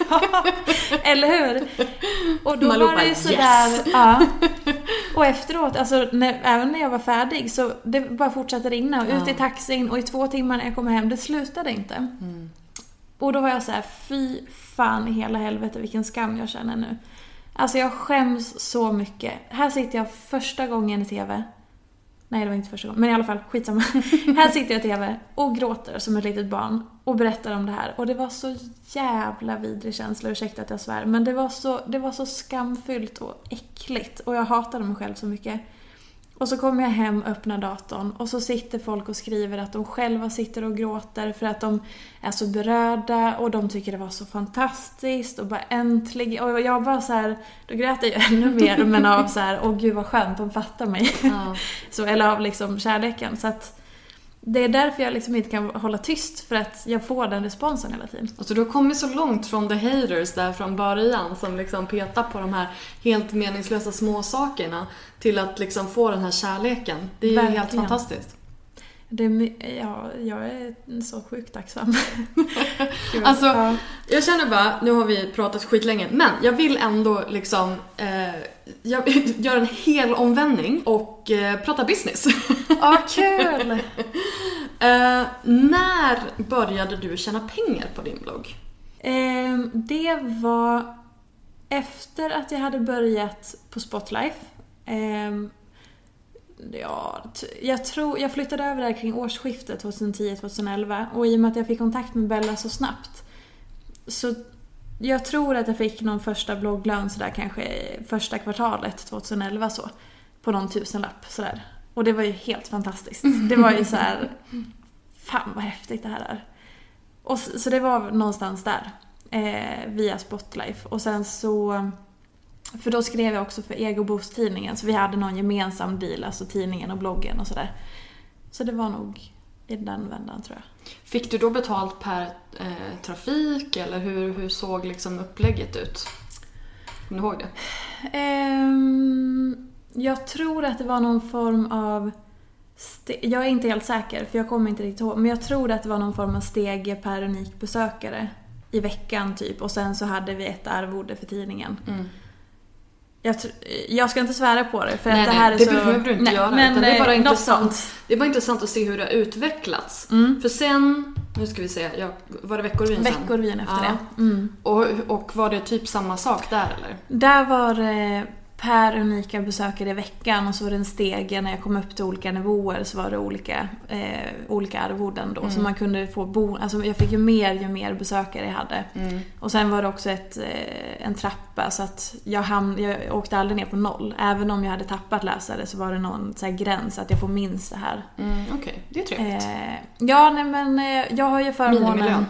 [SPEAKER 6] Eller hur? Och då
[SPEAKER 5] Malou
[SPEAKER 6] var det ju sådär... Yes. Ja. Och efteråt, alltså, när, även när jag var färdig, så det bara fortsatte rinna. Och ja. Ut i taxin och i två timmar när jag kom hem, det slutade inte. Mm. Och då var jag så här, fy fan i hela helvete, vilken skam jag känner nu. Alltså jag skäms så mycket. Här sitter jag första gången i tv. Nej, det var inte första gången. Men i alla fall, skitsamma. Här sitter jag i tv och gråter som ett litet barn. Och berättar om det här. Och det var så jävla vidrig känsla. Ursäkta att jag svär. Men det var så, det var så skamfyllt och äckligt. Och jag hatade mig själv så mycket. Och så kommer jag hem, öppnar datorn. Och så sitter folk och skriver att de själva sitter och gråter. För att de är så berörda. Och de tycker det var så fantastiskt. Och bara äntligen. Och jag bara så här, då grät jag ju ännu mer. Men av så här, åh gud vad skönt, de fattar mig. Ja. Så, eller av liksom kärleken. Så att det är därför jag liksom inte kan hålla tyst. För att jag får den responsen hela tiden.
[SPEAKER 5] Alltså du har kommit så långt från the haters där från början. Som liksom petar på de här helt meningslösa små sakerna. Till att liksom få den här kärleken. Det är ju helt fantastiskt.
[SPEAKER 6] Det är, ja, jag är så sjukt tacksam.
[SPEAKER 5] Alltså,
[SPEAKER 6] ja.
[SPEAKER 5] jag känner bara, nu har vi pratat skitlänge, men jag vill ändå liksom eh, jag gör en hel omvändning och eh, prata business.
[SPEAKER 6] Ja, kul!
[SPEAKER 5] eh, när började du tjäna pengar på din blogg?
[SPEAKER 6] Eh, det var efter att jag hade börjat på Spotlife. Eh, Ja, jag tror jag flyttade över där kring årsskiftet tjugohundratio tjugoelva och i och med att jag fick kontakt med Bella så snabbt så jag tror att jag fick någon första blogglön så där kanske första kvartalet tjugoelva så på någon tusenlapp så där. Och det var ju helt fantastiskt. Det var ju så här fan vad häftigt det här är. Och så, så det var någonstans där eh, via Spotlife och sen så för då skrev jag också för Ego Boost-tidningen. Så vi hade någon gemensam deal, alltså tidningen och bloggen och sådär. Så det var nog i den vändan tror jag.
[SPEAKER 5] Fick du då betalt per eh, trafik eller hur, hur såg liksom upplägget ut? Kommer du ihåg det?
[SPEAKER 6] Um, jag tror att det var någon form av... Ste- jag är inte helt säker för jag kommer inte riktigt ihåg. Men jag tror att det var någon form av stege per unik besökare i veckan typ. Och sen så hade vi ett arvode för tidningen. Mm. Jag, tr- jag ska inte svära på det för
[SPEAKER 5] nej,
[SPEAKER 6] att det här
[SPEAKER 5] nej,
[SPEAKER 6] är
[SPEAKER 5] det
[SPEAKER 6] så...
[SPEAKER 5] behöver du inte
[SPEAKER 6] nej,
[SPEAKER 5] göra.
[SPEAKER 6] Men
[SPEAKER 5] det är bara intressant.
[SPEAKER 6] Sånt.
[SPEAKER 5] Det är bara intressant att se hur det har utvecklats.
[SPEAKER 6] Mm.
[SPEAKER 5] För sen, nu ska vi se, ja, var det Veckorevyn sen?
[SPEAKER 6] Veckorevyn efter
[SPEAKER 5] ja.
[SPEAKER 6] det. Mm.
[SPEAKER 5] Och, och var det typ samma sak där eller?
[SPEAKER 6] Där var det per unika besökare i veckan och så var det en stege när jag kom upp till olika nivåer så var det olika, eh, olika arvoden då. Mm. Så man kunde få bo, alltså jag fick ju mer ju mer besökare jag hade. Mm. Och sen var det också ett, eh, en trappa så att jag, ham- jag åkte aldrig ner på noll. Även om jag hade tappat läsare så var det någon så här gräns att jag får minst det här.
[SPEAKER 5] Mm, Okej, okay. Det är trevligt.
[SPEAKER 6] Eh, ja, nej men eh, jag har ju förmånen...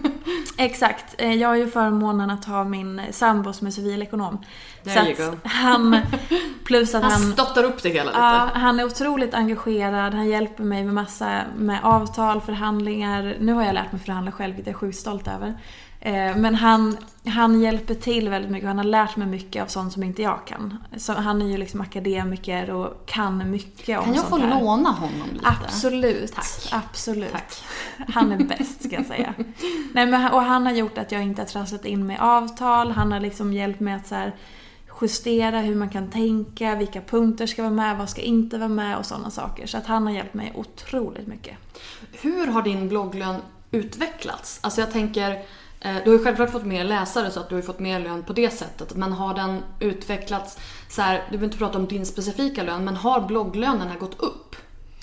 [SPEAKER 6] Exakt, eh, jag har ju förmånen att ha min sambo som är civilekonom.
[SPEAKER 5] There
[SPEAKER 6] så
[SPEAKER 5] you go.
[SPEAKER 6] Han, plus att
[SPEAKER 5] han,
[SPEAKER 6] han
[SPEAKER 5] stöttar upp det hela lite.
[SPEAKER 6] Ja, han är otroligt engagerad. Han hjälper mig med massa med avtal, förhandlingar. Nu har jag lärt mig förhandla själv, vilket jag är sjukt stolt över. Eh, men han, han hjälper till väldigt mycket. Han har lärt mig mycket av sånt som inte jag kan. Så han är ju liksom akademiker och kan mycket om
[SPEAKER 5] sånt här. Kan jag få låna honom lite?
[SPEAKER 6] Absolut.
[SPEAKER 5] Tack.
[SPEAKER 6] Absolut.
[SPEAKER 5] Tack.
[SPEAKER 6] Han är bäst ska jag säga. Nej, men, och han har gjort att jag inte har trasslat in med avtal. Han har liksom hjälpt mig att så här, justera hur man kan tänka, vilka punkter ska vara med, vad ska inte vara med och sådana saker. Så att han har hjälpt mig otroligt mycket.
[SPEAKER 5] Hur har din blogglön utvecklats? Alltså jag tänker, du har ju självklart fått mer läsare så att du har fått mer lön på det sättet. Men har den utvecklats så här, du behöver inte prata om din specifika lön, men har blogglönerna gått upp?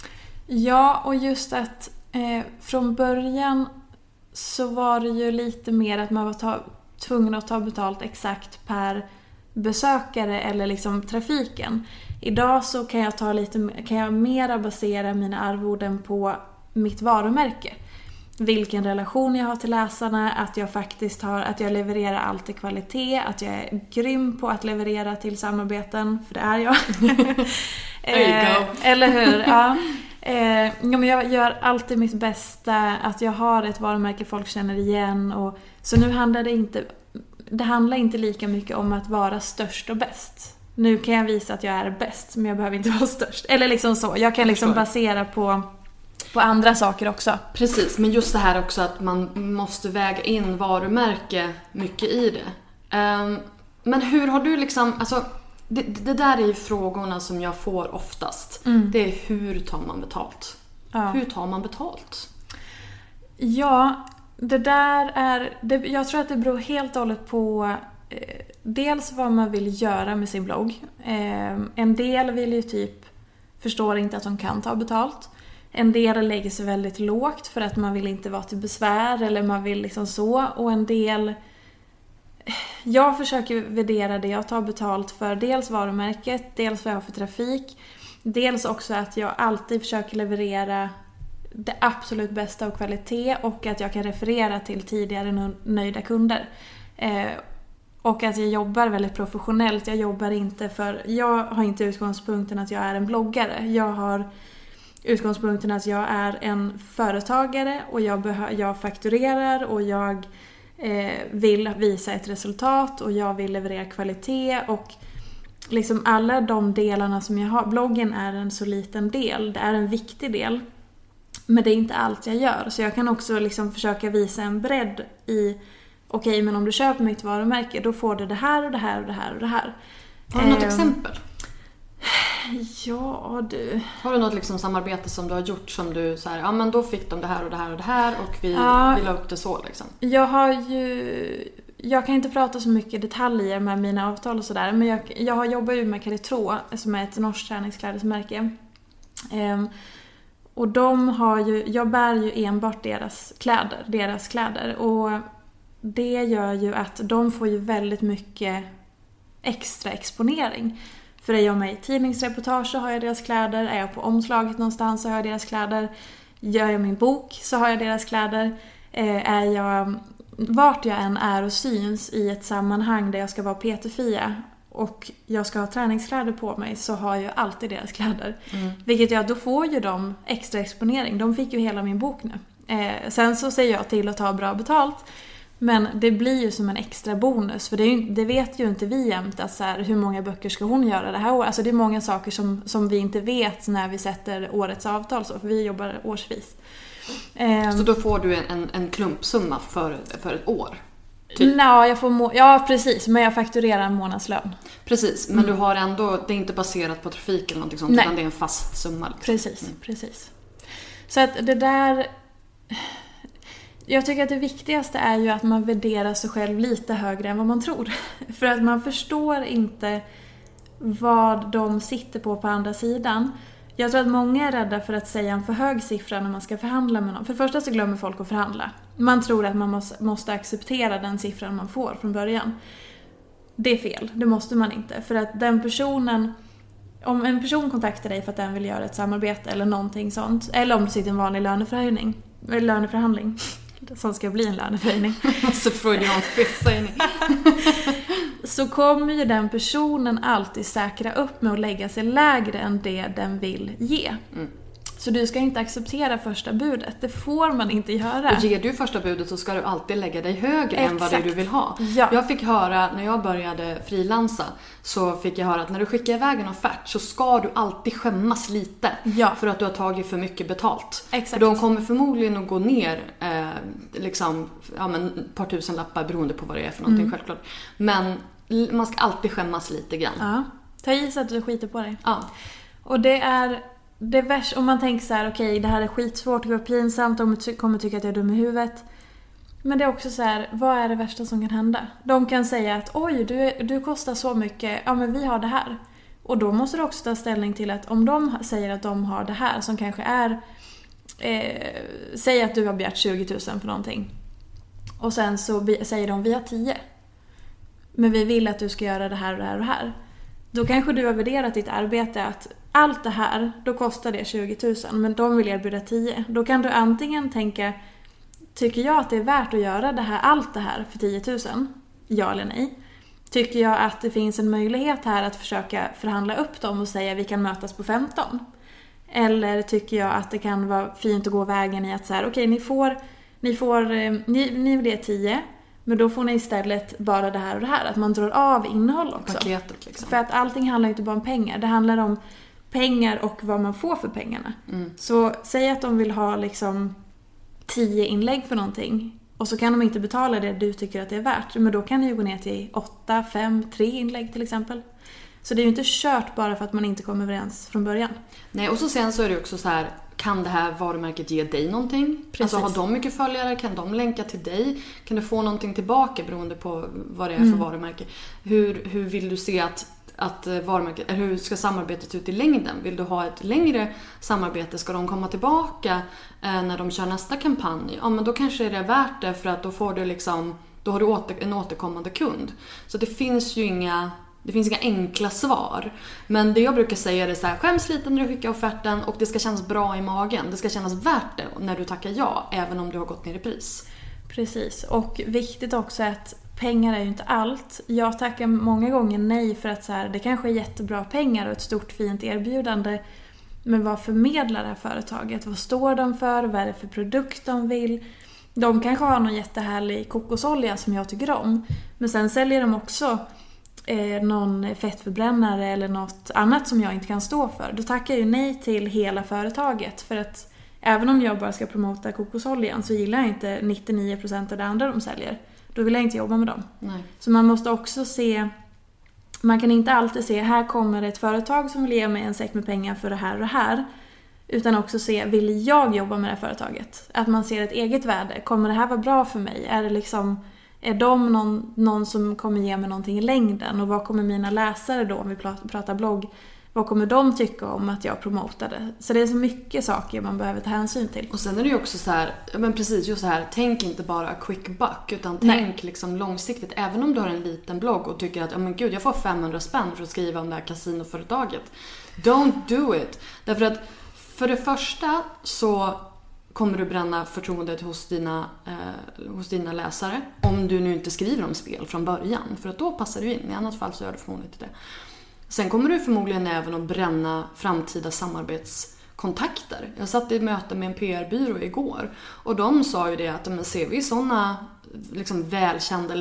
[SPEAKER 6] Ja, och just att eh, från början så var det ju lite mer att man var ta, tvungen att ta betalt exakt per besökare eller liksom trafiken. Idag så kan jag ta lite kan jag mera basera mina arvoden på mitt varumärke. Vilken relation jag har till läsarna, att jag faktiskt har att jag levererar allt i kvalitet, att jag är grym på att leverera till samarbeten, för det är jag. eh, eller hur? Ja. Eh, ja, men jag gör alltid mitt bästa, att jag har ett varumärke folk känner igen och så nu handlar det inte det handlar inte lika mycket om att vara störst och bäst. Nu kan jag visa att jag är bäst, men jag behöver inte vara störst. Eller liksom så. Jag kan liksom basera på, på andra saker också.
[SPEAKER 5] Precis, men just det här också att man måste väga in varumärke mycket i det. Um, men hur har du liksom... Alltså, det, det där är ju frågorna som jag får oftast. Mm. Det är hur tar man betalt? Ja. Hur tar man betalt?
[SPEAKER 6] Ja... Det där är, det, jag tror att det beror helt och hållet på eh, dels vad man vill göra med sin blogg. Eh, en del vill ju typ, förstår inte att de kan ta betalt. En del lägger sig väldigt lågt för att man vill inte vara till besvär eller man vill liksom så. Och en del, jag försöker värdera det jag tar betalt för, dels varumärket, dels vad jag har för trafik. Dels också att jag alltid försöker leverera det absolut bästa av kvalitet och att jag kan referera till tidigare nöjda kunder. Eh, och att jag jobbar väldigt professionellt. Jag jobbar inte för... Jag har inte utgångspunkten att jag är en bloggare. Jag har utgångspunkten att jag är en företagare och jag, behö- jag fakturerar och jag eh, vill visa ett resultat och jag vill leverera kvalitet och liksom alla de delarna som jag har. Bloggen är en så liten del. Det är en viktig del. Men det är inte allt jag gör. Så jag kan också liksom försöka visa en bredd i, okej, okay, men om du köper mitt varumärke, då får du det här och det här och det här och det här.
[SPEAKER 5] Har du något
[SPEAKER 6] eh,
[SPEAKER 5] exempel?
[SPEAKER 6] Ja, du.
[SPEAKER 5] Har du något liksom samarbete som du har gjort som du så här, ja men då fick de det här och det här och det här och vi,
[SPEAKER 6] ja,
[SPEAKER 5] vi la upp det så liksom?
[SPEAKER 6] Jag har ju, jag kan inte prata så mycket detaljer med mina avtal och sådär, men jag, jag har jobbat ju med Caritro som är ett norskt träningsklädesmärke. Ehm, och de har ju, jag bär ju enbart deras kläder, deras kläder och det gör ju att de får ju väldigt mycket extra exponering. För är jag med i tidningsreportage så har jag deras kläder. Är jag på omslaget någonstans så har jag deras kläder. Gör jag min bok så har jag deras kläder. Eh, är jag, vart jag än är och syns i ett sammanhang där jag ska vara Peter-Fia och jag ska ha träningskläder på mig så har jag alltid deras kläder. Mm. Vilket gör att då får ju de extra exponering. De fick ju hela min bok nu. Eh, sen så säger jag till att ta bra betalt. Men det blir ju som en extra bonus. För det, är ju, det vet ju inte vi jämt. Att så här, hur många böcker ska hon göra det här året? Alltså det är många saker som, som vi inte vet när vi sätter årets avtal. Så, för vi jobbar årsvis.
[SPEAKER 5] Um, så då får du en, en, en klumpsumma för, för ett år? Typ.
[SPEAKER 6] Nej, jag får må- ja, precis. Men jag fakturerar en månadslön.
[SPEAKER 5] Precis, men mm. du har ändå, det är inte baserat på trafik eller någonting sånt. Nej. Utan det är en fast summa. Liksom.
[SPEAKER 6] Precis, mm. precis. Så att det där... Jag tycker att det viktigaste är ju att man värderar sig själv lite högre än vad man tror. För att man förstår inte vad de sitter på på andra sidan. Jag tror att många är rädda för att säga en för hög siffra när man ska förhandla med någon. För det första så glömmer folk att förhandla. Man tror att man måste, måste acceptera den siffran man får från början. Det är fel, det måste man inte. För att den personen... Om en person kontaktar dig för att den vill göra ett samarbete eller någonting sånt. Eller om det sitter en vanlig löneförhöjning. Eller löneförhandling. Som ska bli en löneförhöjning.
[SPEAKER 5] Så freudiansk felsägning.
[SPEAKER 6] Så kommer ju den personen alltid säkra upp med att lägga sig lägre än det den vill ge. Mm. Så du ska inte acceptera första budet. Det får man inte göra.
[SPEAKER 5] Och ger du första budet så ska du alltid lägga dig högre Exakt. Än vad det du vill ha.
[SPEAKER 6] Ja.
[SPEAKER 5] Jag fick höra, när jag började frilansa, så fick jag höra att när du skickar iväg en offert så ska du alltid skämmas lite.
[SPEAKER 6] Ja.
[SPEAKER 5] För att du har tagit för mycket betalt.
[SPEAKER 6] Exakt.
[SPEAKER 5] För de kommer förmodligen att gå ner eh, liksom, ja, men, ett par tusen lappar beroende på vad det är för någonting, mm. självklart. Men man ska alltid skämmas lite grann.
[SPEAKER 6] Ja. Ta i så att du skiter på dig.
[SPEAKER 5] Ja.
[SPEAKER 6] Och det är... Det är värst, om man tänker så här, okej, okay, det här är skitsvårt, det är pinsamt, de kommer tycka att jag är dum i huvudet. Men det är också så här, vad är det värsta som kan hända? De kan säga att, oj, du, du kostar så mycket, ja men vi har det här. Och då måste du också ta ställning till att om de säger att de har det här, som kanske är, eh, säg att du har begärt tjugo tusen för någonting. Och sen så be, säger de, vi har tio. Men vi vill att du ska göra det här och det här och det här. Då kanske du har värderat ditt arbete att allt det här, då kostar det tjugo tusen, men de vill erbjuda tio. Då kan du antingen tänka, tycker jag att det är värt att göra det här, allt det här för tio tusen? Ja eller nej? Tycker jag att det finns en möjlighet här att försöka förhandla upp dem och säga vi kan mötas på femton? Eller tycker jag att det kan vara fint att gå vägen i att så här, okej, okay, ni får, ni får, ni, ni vill det tio, men då får ni istället bara det här och det här. Att man drar av innehåll också.
[SPEAKER 5] Paketet liksom.
[SPEAKER 6] För att allting handlar inte bara om pengar. Det handlar om pengar och vad man får för pengarna. Mm. Så säg att de vill ha liksom tio inlägg för någonting. Och så kan de inte betala det du tycker att det är värt. Men då kan det ju gå ner till åtta, fem, tre inlägg till exempel. Så det är ju inte kört bara för att man inte kommer överens från början.
[SPEAKER 5] Nej, och så sen så är det också så här, kan det här varumärket ge dig någonting? Precis. Alltså har de mycket följare? Kan de länka till dig? Kan du få någonting tillbaka beroende på vad det är för mm. varumärke? Hur, hur vill du se att, att varumärket, eller hur ska samarbetet ut i längden? Vill du ha ett längre samarbete? Ska de komma tillbaka eh, när de kör nästa kampanj? Ja, men då kanske det är värt det, för att då får du liksom, då har du åter, en återkommande kund. Så det finns ju inga... Det finns inga enkla svar. Men det jag brukar säga är så här, skäms lite när du skickar offerten och det ska kännas bra i magen. Det ska kännas värt det när du tackar ja, även om du har gått ner i pris.
[SPEAKER 6] Precis, och viktigt också att pengar är ju inte allt. Jag tackar många gånger nej för att så här, det kanske är jättebra pengar och ett stort fint erbjudande. Men vad förmedlar det här företaget? Vad står de för? Vad är det för produkt de vill? De kanske har någon jättehärlig kokosolja som jag tycker om. Men sen säljer de också eh, någon fettförbrännare eller något annat som jag inte kan stå för. Då tackar jag ju nej till hela företaget. För att även om jag bara ska promota kokosoljan så gillar jag inte nittionio procent av det andra de säljer. Då vill jag inte jobba med dem.
[SPEAKER 5] Nej.
[SPEAKER 6] Så man måste också se, man kan inte alltid se, här kommer ett företag som vill ge mig en säck med pengar för det här och det här. Utan också se, vill jag jobba med det här företaget? Att man ser ett eget värde. Kommer det här vara bra för mig? Är det liksom, är de någon, någon som kommer ge mig någonting i längden? Och vad kommer mina läsare då, om vi pratar blogg, vad kommer de tycka om att jag promotade? Så det är så mycket saker man behöver ta hänsyn till.
[SPEAKER 5] Och sen är det ju också så här, men precis just så här, tänk inte bara quick buck, utan
[SPEAKER 6] Nej.
[SPEAKER 5] tänk liksom långsiktigt. Även om du har en liten blogg och tycker att, ja men gud, jag får femhundra spänn för att skriva om det här kasinoföretaget. Don't do it. Därför att för det första så kommer du bränna förtroendet hos dina, eh, hos dina läsare. Om du nu inte skriver om spel från början. För att då passar du in, i annat fall så gör du förmodligen inte det. Sen kommer du förmodligen även att bränna framtida samarbetskontakter. Jag satt i ett möte med en P R-byrå igår. Och de sa ju det att, men ser vi sådana liksom välkända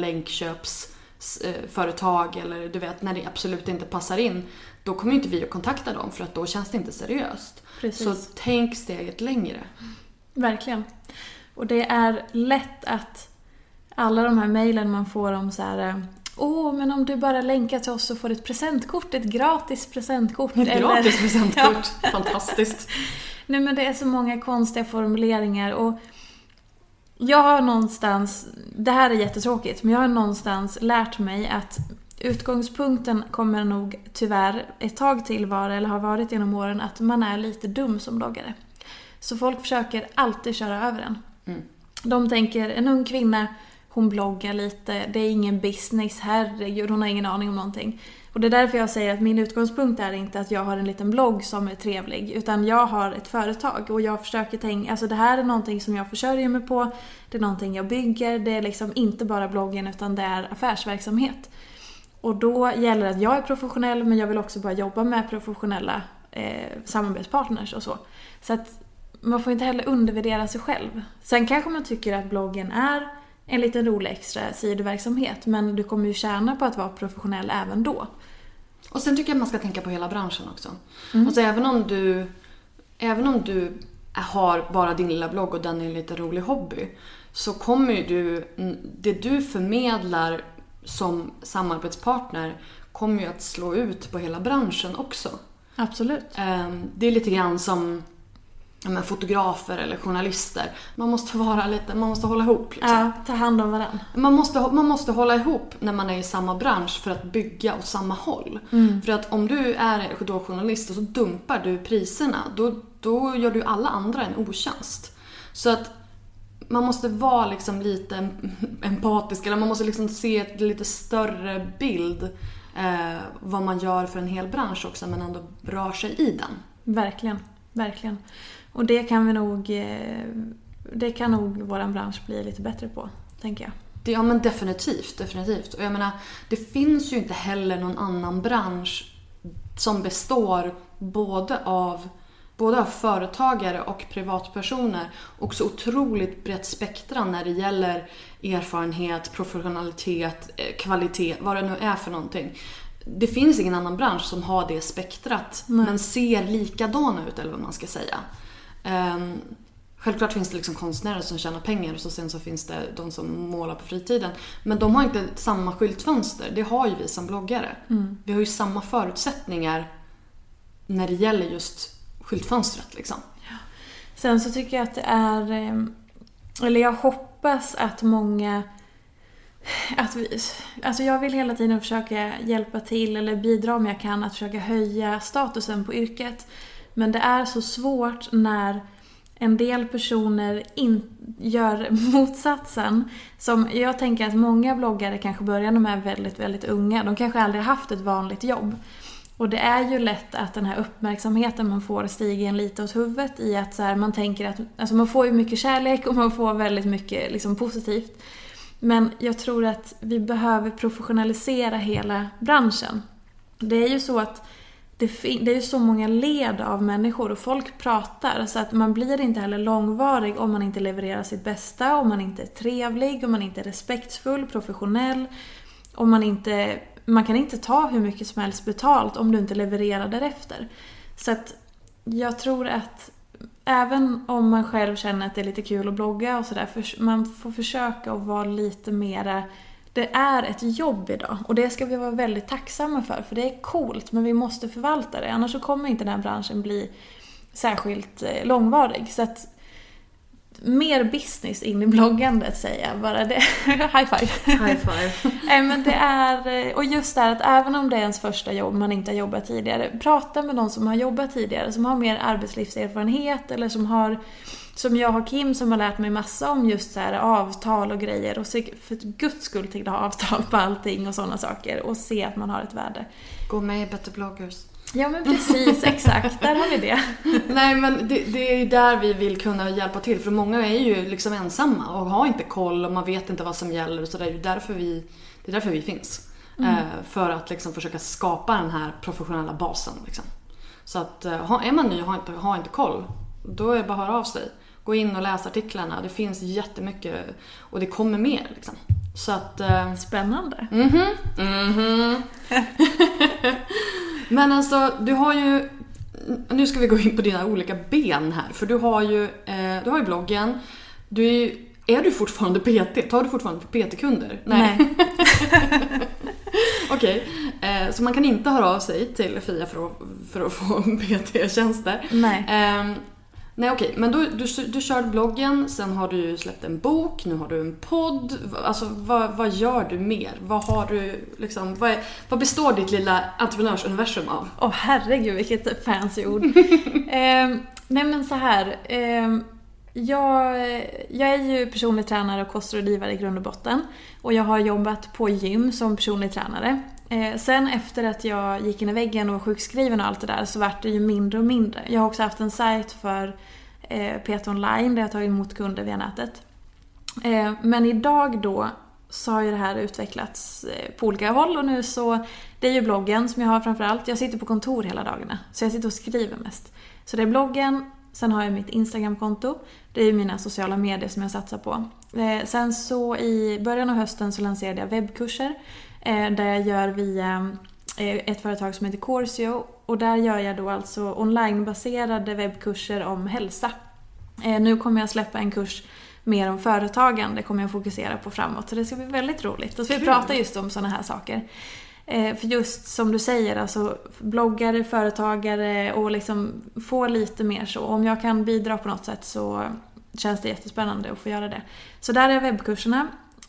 [SPEAKER 5] länkköpsföretag eller du vet, när det absolut inte passar in, då kommer inte vi att kontakta dem för att då känns det inte seriöst.
[SPEAKER 6] Precis.
[SPEAKER 5] Så tänk steget längre.
[SPEAKER 6] Verkligen. Och det är lätt att alla de här mejlen man får om så här, åh, men om du bara länkar till oss så får du ett presentkort, ett gratis presentkort.
[SPEAKER 5] Ett
[SPEAKER 6] eller...
[SPEAKER 5] gratis presentkort, ja. Fantastiskt.
[SPEAKER 6] Nej, men det är så många konstiga formuleringar och jag har någonstans, det här är jättetråkigt, men jag har någonstans lärt mig att utgångspunkten kommer nog tyvärr ett tag till vara, eller har varit genom åren, att man är lite dum som bloggare. Så folk försöker alltid köra över en. Mm. De tänker, en ung kvinna, hon bloggar lite, det är ingen business, herregud, hon har ingen aning om någonting. Och det är därför jag säger att min utgångspunkt är inte att jag har en liten blogg som är trevlig, utan jag har ett företag och jag försöker tänka, alltså det här är någonting som jag försörjer mig på, det är någonting jag bygger, det är liksom inte bara bloggen utan det är affärsverksamhet. Och då gäller det att jag är professionell, men jag vill också bara jobba med professionella eh, samarbetspartners och så. Så att man får inte heller undervärdera sig själv. Sen kanske man tycker att bloggen är en liten rolig extra sidoverksamhet, men du kommer ju tjäna på att vara professionell även då.
[SPEAKER 5] Och sen tycker jag att man ska tänka på hela branschen också.
[SPEAKER 6] Mm.
[SPEAKER 5] Alltså även om du även om du har bara din lilla blogg och den är en lite rolig hobby, så kommer ju du, det du förmedlar som samarbetspartner kommer ju att slå ut på hela branschen också.
[SPEAKER 6] Absolut.
[SPEAKER 5] Det är lite grann som men, fotografer eller journalister. Man måste vara lite, man måste hålla ihop liksom.
[SPEAKER 6] Ja, ta hand om varandra.
[SPEAKER 5] Man måste, man måste hålla ihop när man är i samma bransch för att bygga åt samma håll.
[SPEAKER 6] Mm.
[SPEAKER 5] För att om du är då journalist och så dumpar du priserna, då, då gör du alla andra en otjänst. Så att man måste vara liksom lite empatisk, eller man måste liksom se ett lite större bild eh, vad man gör för en hel bransch också, men ändå rör sig i den.
[SPEAKER 6] Verkligen, verkligen. Och det kan vi nog eh, det kan nog våran bransch bli lite bättre på, tänker jag.
[SPEAKER 5] Det, ja men definitivt, definitivt. Och jag menar, det finns ju inte heller någon annan bransch som består både av både av företagare och privatpersoner, och så otroligt brett spektra när det gäller erfarenhet, professionalitet, kvalitet, vad det nu är för någonting. Det finns ingen annan bransch som har det spektrat. Nej. Men ser likadan ut, eller vad man ska säga. Um, självklart finns det liksom konstnärer som tjänar pengar, och så sen så finns det de som målar på fritiden. Men de har inte samma skyltfönster. Det har ju vi som bloggare. Mm. Vi har ju samma förutsättningar när det gäller just skyltfönstret liksom.
[SPEAKER 6] Ja. Sen så tycker jag att det är, eller jag hoppas att många, att vi, alltså jag vill hela tiden försöka hjälpa till eller bidra om jag kan att försöka höja statusen på yrket. Men det är så svårt när en del personer in, gör motsatsen. Som jag tänker att många bloggare kanske börjar när de är väldigt, väldigt unga. De kanske aldrig haft ett vanligt jobb. Och det är ju lätt att den här uppmärksamheten man får stiger en lite åt huvudet i att så här, man tänker att alltså man får ju mycket kärlek och man får väldigt mycket liksom positivt. Men jag tror att vi behöver professionalisera hela branschen. Det är ju så att det, fin- det är ju så många led av människor och folk pratar, så att man blir inte heller långvarig om man inte levererar sitt bästa, om man inte är trevlig, om man inte är respektfull, professionell, om man inte... Man kan inte ta hur mycket som helst betalt om du inte levererar därefter. Så att jag tror att även om man själv känner att det är lite kul att blogga och sådär, för man får försöka att vara lite mera, det är ett jobb idag och det ska vi vara väldigt tacksamma för, för det är coolt, men vi måste förvalta det, annars så kommer inte den här branschen bli särskilt långvarig. Så att mer business in i bloggandet, säger jag bara det. High five.
[SPEAKER 5] High five.
[SPEAKER 6] Men det är, och just det här att även om det är ens första jobb, man inte har jobbat tidigare, prata med någon som har jobbat tidigare, som har mer arbetslivserfarenhet, eller som har, som jag har Kim, som har lärt mig massa om just så här avtal och grejer, och se, för guds skull till att ha avtal på allting och sådana saker, och se att man har ett värde.
[SPEAKER 5] Gå med i Better Bloggers.
[SPEAKER 6] Ja, men precis, exakt, där har vi det.
[SPEAKER 5] Nej, men det, det är ju där vi vill kunna hjälpa till, för många är ju liksom ensamma och har inte koll och man vet inte vad som gäller, så det är ju därför vi, det är därför vi finns. Mm. Eh, för att liksom försöka skapa den här professionella basen liksom. Så att eh, är man ny och har inte, har inte koll, då är det bara att höra av sig. Gå in och läs artiklarna, det finns jättemycket och det kommer mer liksom. Så att, eh...
[SPEAKER 6] Spännande.
[SPEAKER 5] Mhm. Mhm. Men alltså, du har ju, nu ska vi gå in på dina olika ben här, för du har ju, eh, du har ju bloggen. Du är ju, är du fortfarande P T? Tar du fortfarande P T-kunder?
[SPEAKER 6] Nej. Nej.
[SPEAKER 5] Okej, okay. eh, så man kan inte höra av sig till Fia för att, för att få P T-tjänster.
[SPEAKER 6] Nej.
[SPEAKER 5] Eh, Nej okej, men du, du, du körde bloggen, sen har du släppt en bok, nu har du en podd. Alltså vad, vad gör du mer? Vad har du liksom, vad, är, vad består ditt lilla entreprenörsuniversum av?
[SPEAKER 6] Åh oh, herregud, vilket fancy ord. eh, nej men så här, eh, jag, jag är ju personlig tränare och kostrådgivare i grund och botten. Och jag har jobbat på gym som personlig tränare. Eh, sen efter att jag gick in i väggen och var sjukskriven och allt det där, så vart det ju mindre och mindre. Jag har också haft en sajt för eh, P T Online där jag tagit emot kunder via nätet. Eh, men idag då så har ju det här utvecklats eh, på olika håll, och nu så, det är ju bloggen som jag har framförallt. Jag sitter på kontor hela dagarna, så jag sitter och skriver mest. Så det är bloggen, sen har jag mitt Instagram-konto. Det är ju mina sociala medier som jag satsar på. Eh, sen så i början av hösten så lanserade jag webbkurser. Där jag gör via ett företag som heter Corsio, och där gör jag då alltså onlinebaserade webbkurser om hälsa. Nu kommer jag släppa en kurs mer om företagande, det kommer jag fokusera på framåt, så det ska bli väldigt roligt. Och så vi pratar just om sådana här saker. För just som du säger, alltså bloggare, företagare, och liksom få lite mer så. Om jag kan bidra på något sätt så känns det jättespännande att få göra det. Så där är webbkurserna.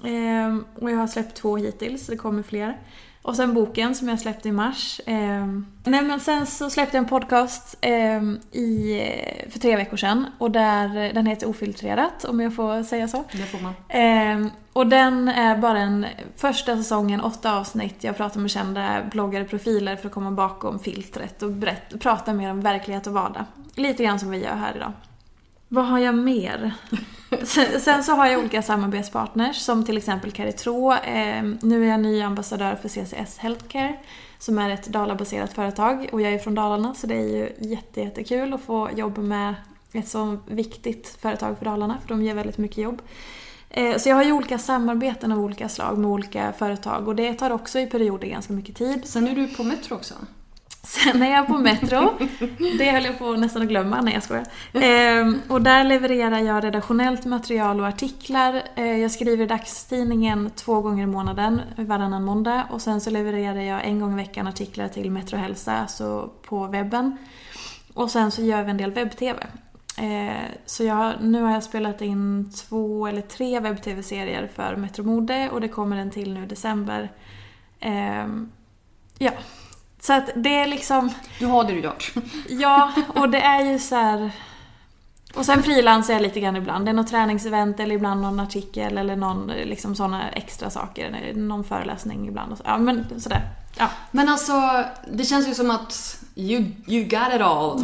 [SPEAKER 6] Eh, och jag har släppt två hittills, så det kommer fler. Och sen boken som jag släppte i mars. Eh, nej men sen så släppte jag en podcast eh, i, för tre veckor sedan. Och där, den heter Ofiltrerat, om jag får säga så.
[SPEAKER 5] Det får man.
[SPEAKER 6] Eh, och den är bara en första säsongen, åtta avsnitt. Jag pratar med kända bloggare, profiler för att komma bakom filtret och berätta, prata mer om verklighet och vardag. Lite grann som vi gör här idag. Vad har jag mer? Sen, sen så har jag olika samarbetspartners, som till exempel Caritro. Eh, nu är jag ny ambassadör för C C S Healthcare, som är ett Dalabaserat företag. Och jag är från Dalarna, så det är ju jätte, jättekul att få jobba med ett så viktigt företag för Dalarna. För de ger väldigt mycket jobb. Eh, så jag har ju olika samarbeten av olika slag med olika företag. Och det tar också i perioder ganska mycket tid.
[SPEAKER 5] Sen är du på Metro också.
[SPEAKER 6] Sen är jag på Metro. Det höll jag på nästan att glömma. Nej, jag skojar. Eh, och där levererar jag redaktionellt material och artiklar. Eh, jag skriver dagstidningen två gånger i månaden, varannan måndag. Och sen så levererar jag en gång i veckan artiklar till Metro Hälsa, alltså på webben. Och sen så gör vi en del webb-tv. Eh, så jag, nu har jag spelat in två eller tre webb-tv-serier för Metro Mode. Och det kommer en till nu i december. Eh, ja... Så att det är liksom...
[SPEAKER 5] Du har det du gjort.
[SPEAKER 6] Ja, och det är ju så här... Och sen frilansar jag lite grann ibland. Det är något träningsevent eller ibland någon artikel eller någon liksom sådana extra saker. Någon föreläsning ibland. Och så. Ja, men sådär. Ja.
[SPEAKER 5] Men alltså, det känns ju som att you, you got it all.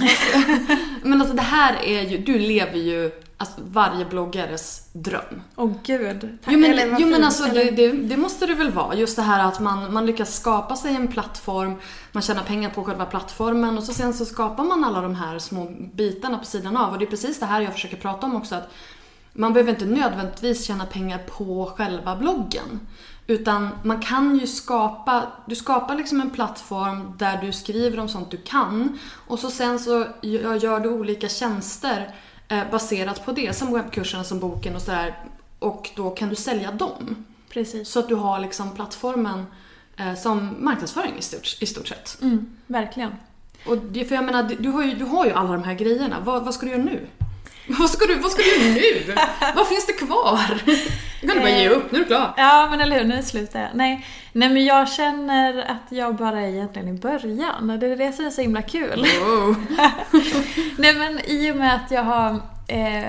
[SPEAKER 5] Men alltså det här är ju... Du lever ju... Alltså varje bloggares dröm.
[SPEAKER 6] Åh gud. Tack.
[SPEAKER 5] Jo men, jo, men alltså det, det, det måste det väl vara. Just det här att man, man lyckas skapa sig en plattform. Man tjänar pengar på själva plattformen. Och så sen så skapar man alla de här små bitarna på sidan av. Och det är precis det här jag försöker prata om också. Att man behöver inte nödvändigtvis tjäna pengar på själva bloggen. Utan man kan ju skapa, du skapar liksom en plattform där du skriver om sånt du kan. Och så sen så gör du olika tjänster eh, baserat på det, som webbkurserna, som boken och sådär. Och då kan du sälja dem.
[SPEAKER 6] Precis.
[SPEAKER 5] Så att du har liksom plattformen eh, som marknadsföring i stort, i stort sett.
[SPEAKER 6] Mm, verkligen.
[SPEAKER 5] Och det, för jag menar, du har ju, du har ju alla de här grejerna. Vad, vad ska du göra nu? Vad ska du, vad ska du göra nu? Vad finns det kvar? Du kan bara ge upp, nu är du klar.
[SPEAKER 6] Ja, men eller hur, nu slutar jag. Nej, nej, men jag känner att jag bara är egentligen i början. Det är det som är så himla kul.
[SPEAKER 5] Wow.
[SPEAKER 6] Nej, men i och med att jag har... Eh,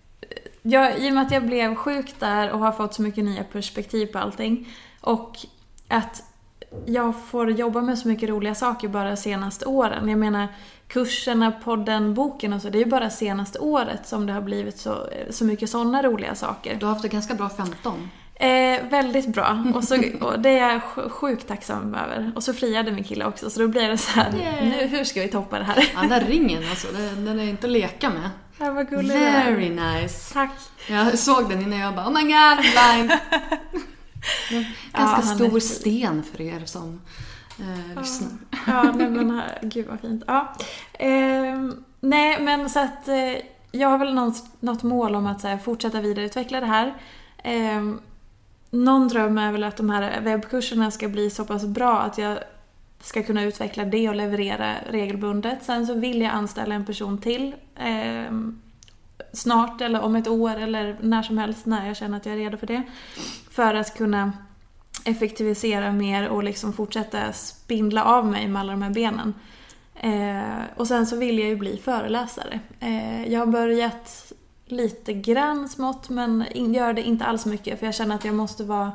[SPEAKER 6] jag, I och med att jag blev sjuk där och har fått så mycket nya perspektiv på allting. Och att jag får jobba med så mycket roliga saker bara de senaste åren. Jag menar, kurserna, podden, boken och så, det är ju bara senaste året som det har blivit så, så mycket sådana roliga saker.
[SPEAKER 5] Du har haft det ganska bra femton.
[SPEAKER 6] Eh, väldigt bra. Och, så, och det är jag sjukt tacksam över. Och så friade min kille också, så då blir det så här, yeah. nu, hur ska vi toppa det här?
[SPEAKER 5] Ja, den där ringen alltså, den är inte att leka med.
[SPEAKER 6] Ja, vad gullig.
[SPEAKER 5] Very nice.
[SPEAKER 6] Tack.
[SPEAKER 5] Jag såg den innan jag bara, oh my god, blind. Ganska ja, stor sten för er som eh,
[SPEAKER 6] ja.
[SPEAKER 5] lyssnar.
[SPEAKER 6] Ja, nej, men här, gud vad fint. Ja. Eh, nej, men så att eh, jag har väl något, något mål om att så här, fortsätta vidareutveckla det här. Eh, någon dröm är väl att de här webbkurserna ska bli så pass bra att jag ska kunna utveckla det och leverera regelbundet. Sen så vill jag anställa en person till eh, snart eller om ett år eller när som helst när jag känner att jag är redo för det. För att kunna effektivisera mer och liksom fortsätta spindla av mig med alla de här benen. Eh, och sen så vill jag ju bli föreläsare. Eh, jag har börjat lite grann smått, men gör det inte alls mycket, för jag känner att jag måste vara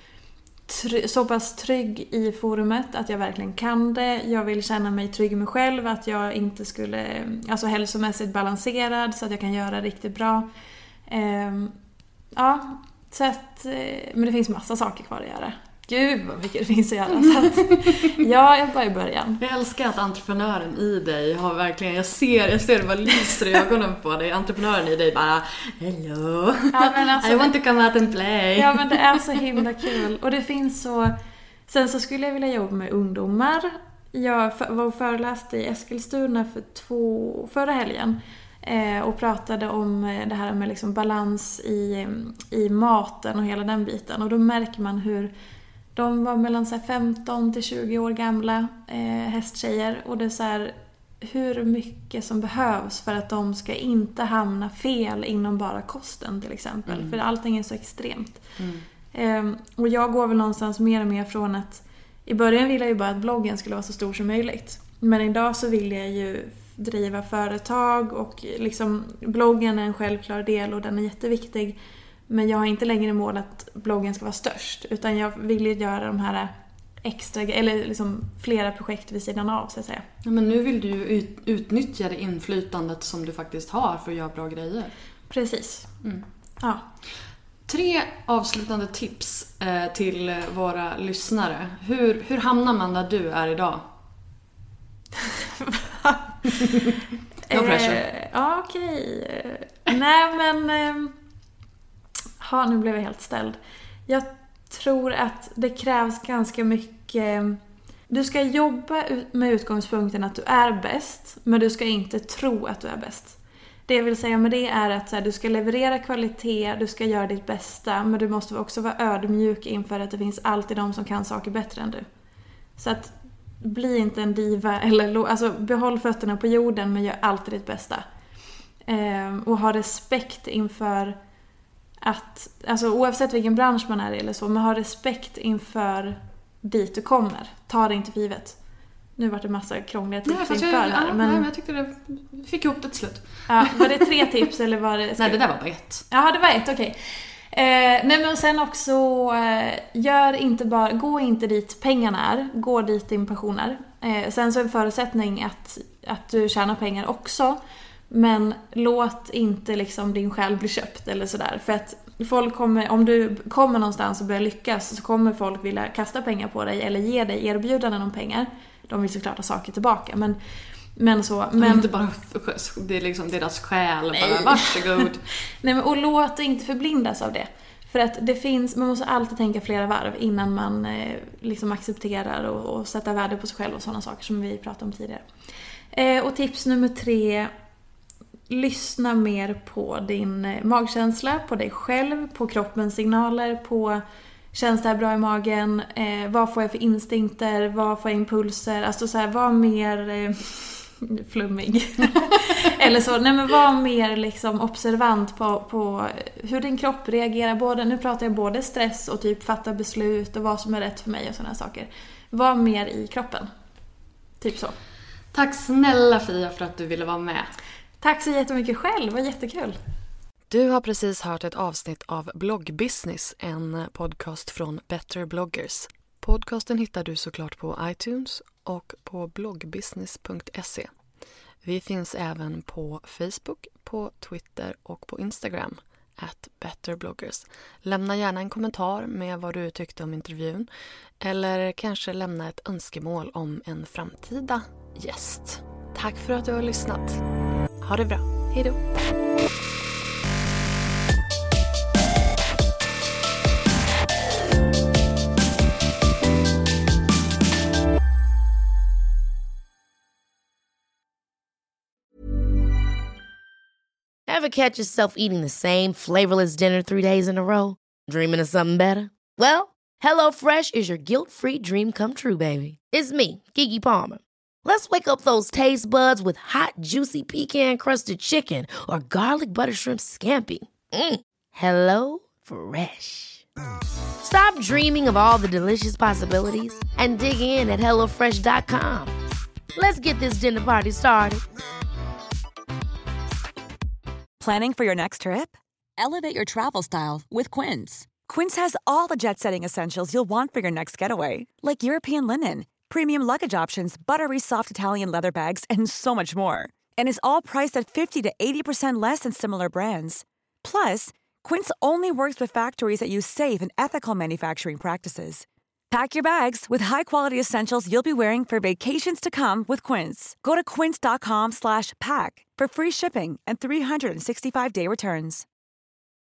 [SPEAKER 6] try- så pass trygg i forumet att jag verkligen kan det. Jag vill känna mig trygg i mig själv, att jag inte skulle, alltså hälsomässigt balanserad så att jag kan göra riktigt bra. Eh, ja, så att, men det finns massa saker kvar att göra. Gud vad mycket det finns att göra. Så att, ja, jag bara i början.
[SPEAKER 5] Jag älskar att entreprenören i dig har verkligen, jag ser, jag ser det bara lyser i ögonen på dig. Entreprenören i dig bara, hello,
[SPEAKER 6] ja, men alltså,
[SPEAKER 5] I want to come out and play.
[SPEAKER 6] Ja, men det är så himla kul. Och det finns så, sen så skulle jag vilja jobba med ungdomar. Jag var och föreläste i Eskilstuna för två, förra helgen. Och pratade om det här med liksom balans i, i maten och hela den biten. Och då märker man hur de var mellan så här femton till tjugo år gamla eh, hästtjejer. Och det är så här, hur mycket som behövs för att de ska inte hamna fel inom bara kosten till exempel. Mm. För allting är så extremt. Mm. Eh, och jag går väl någonstans mer och mer från att i början ville jag ju bara att bloggen skulle vara så stor som möjligt. Men idag så vill jag ju driva företag och liksom bloggen är en självklar del och den är jätteviktig, men jag har inte längre mål att bloggen ska vara störst, utan jag vill ju göra de här extra eller liksom flera projekt vid sidan av, så att säga.
[SPEAKER 5] Ja, men nu vill du ju ut, utnyttja det inflytandet som du faktiskt har för att göra bra grejer.
[SPEAKER 6] Precis.
[SPEAKER 5] Mm.
[SPEAKER 6] Ja.
[SPEAKER 5] Tre avslutande tips eh, till våra lyssnare. Hur, hur hamnar man där du är idag? No pressure.
[SPEAKER 6] Eh, ja, okej. Okay. Nej, men... Eh, ja, nu blev jag helt ställd. Jag tror att det krävs ganska mycket... Du ska jobba med utgångspunkten att du är bäst, men du ska inte tro att du är bäst. Det jag vill säga med det är att så här, du ska leverera kvalitet, du ska göra ditt bästa, men du måste också vara ödmjuk inför att det finns alltid de som kan saker bättre än du. Så att bli inte en diva, eller alltså behåll fötterna på jorden, men gör alltid ditt bästa. Eh, och ha respekt inför att, alltså oavsett vilken bransch man är i eller så, men ha respekt inför dit du kommer. Ta det inte för givet. Nu var det massa krångliga tips nej, inför
[SPEAKER 5] jag,
[SPEAKER 6] här.
[SPEAKER 5] Ja,
[SPEAKER 6] men...
[SPEAKER 5] nej, men jag tyckte det fick ihop det till slut.
[SPEAKER 6] Ja, var det tre tips eller var det...
[SPEAKER 5] Nej, det där var bara ett.
[SPEAKER 6] Ja, det var ett, okej. Okay. Eh, nej, men sen också, eh, gör inte bara, gå inte dit pengarna är, gå dit din passion är. Eh, sen så är en förutsättning att, att du tjänar pengar också, men låt inte liksom din själ bli köpt eller sådär. För att folk kommer, om du kommer någonstans och börjar lyckas, så kommer folk vilja kasta pengar på dig eller ge dig erbjudanden om pengar. De vill såklart ha saker tillbaka, men Men så, men
[SPEAKER 5] inte bara, det är liksom deras själ, bara varsågod.
[SPEAKER 6] Nej, men och låt inte förblindas av det. För att det finns, man måste alltid tänka flera varv innan man eh, liksom accepterar och, och sätta värde på sig själv och sådana saker som vi pratade om tidigare. Eh, och tips nummer tre, lyssna mer på din magkänsla, på dig själv, på kroppens signaler, på känns det här bra i magen, eh, vad får jag för instinkter, vad får jag impulser, alltså så här, var mer eh, flummig eller så, nej men var mer liksom observant på, på hur din kropp reagerar, både, nu pratar jag både stress och typ fatta beslut och vad som är rätt för mig och sådana saker. Var mer i kroppen, typ så.
[SPEAKER 5] Tack snälla Fia för att du ville vara med.
[SPEAKER 6] Tack så jättemycket själv, det var jättekul.
[SPEAKER 1] Du har precis hört ett avsnitt av Bloggbusiness, en podcast från Better bloggers. Podcasten hittar du såklart på iTunes och på bloggbusiness punkt se. Vi finns även på Facebook, på Twitter och på Instagram, at Better bloggers. Lämna gärna en kommentar med vad du tyckte om intervjun eller kanske lämna ett önskemål om en framtida gäst. Tack för att du har lyssnat. Ha det bra. Hej då!
[SPEAKER 2] Ever catch yourself eating the same flavorless dinner three days in a row? Dreaming of something better? Well, HelloFresh is your guilt-free dream come true, baby. It's me, Keke Palmer. Let's wake up those taste buds with hot, juicy pecan-crusted chicken or garlic butter shrimp scampi. Mm. Hello Fresh. Stop dreaming of all the delicious possibilities and dig in at hello fresh dot com. Let's get this dinner party started.
[SPEAKER 10] Planning for your next trip? Elevate your travel style with Quince. Quince has all the jet-setting essentials you'll want for your next getaway, like European linen, premium luggage options, buttery soft Italian leather bags, and so much more. And is all priced at fifty to eighty percent less than similar brands. Plus, Quince only works with factories that use safe and ethical manufacturing practices. Pack your bags with high-quality essentials you'll be wearing for vacations to come with Quince. Go to quince dot com slash pack for free shipping and three sixty-five day returns.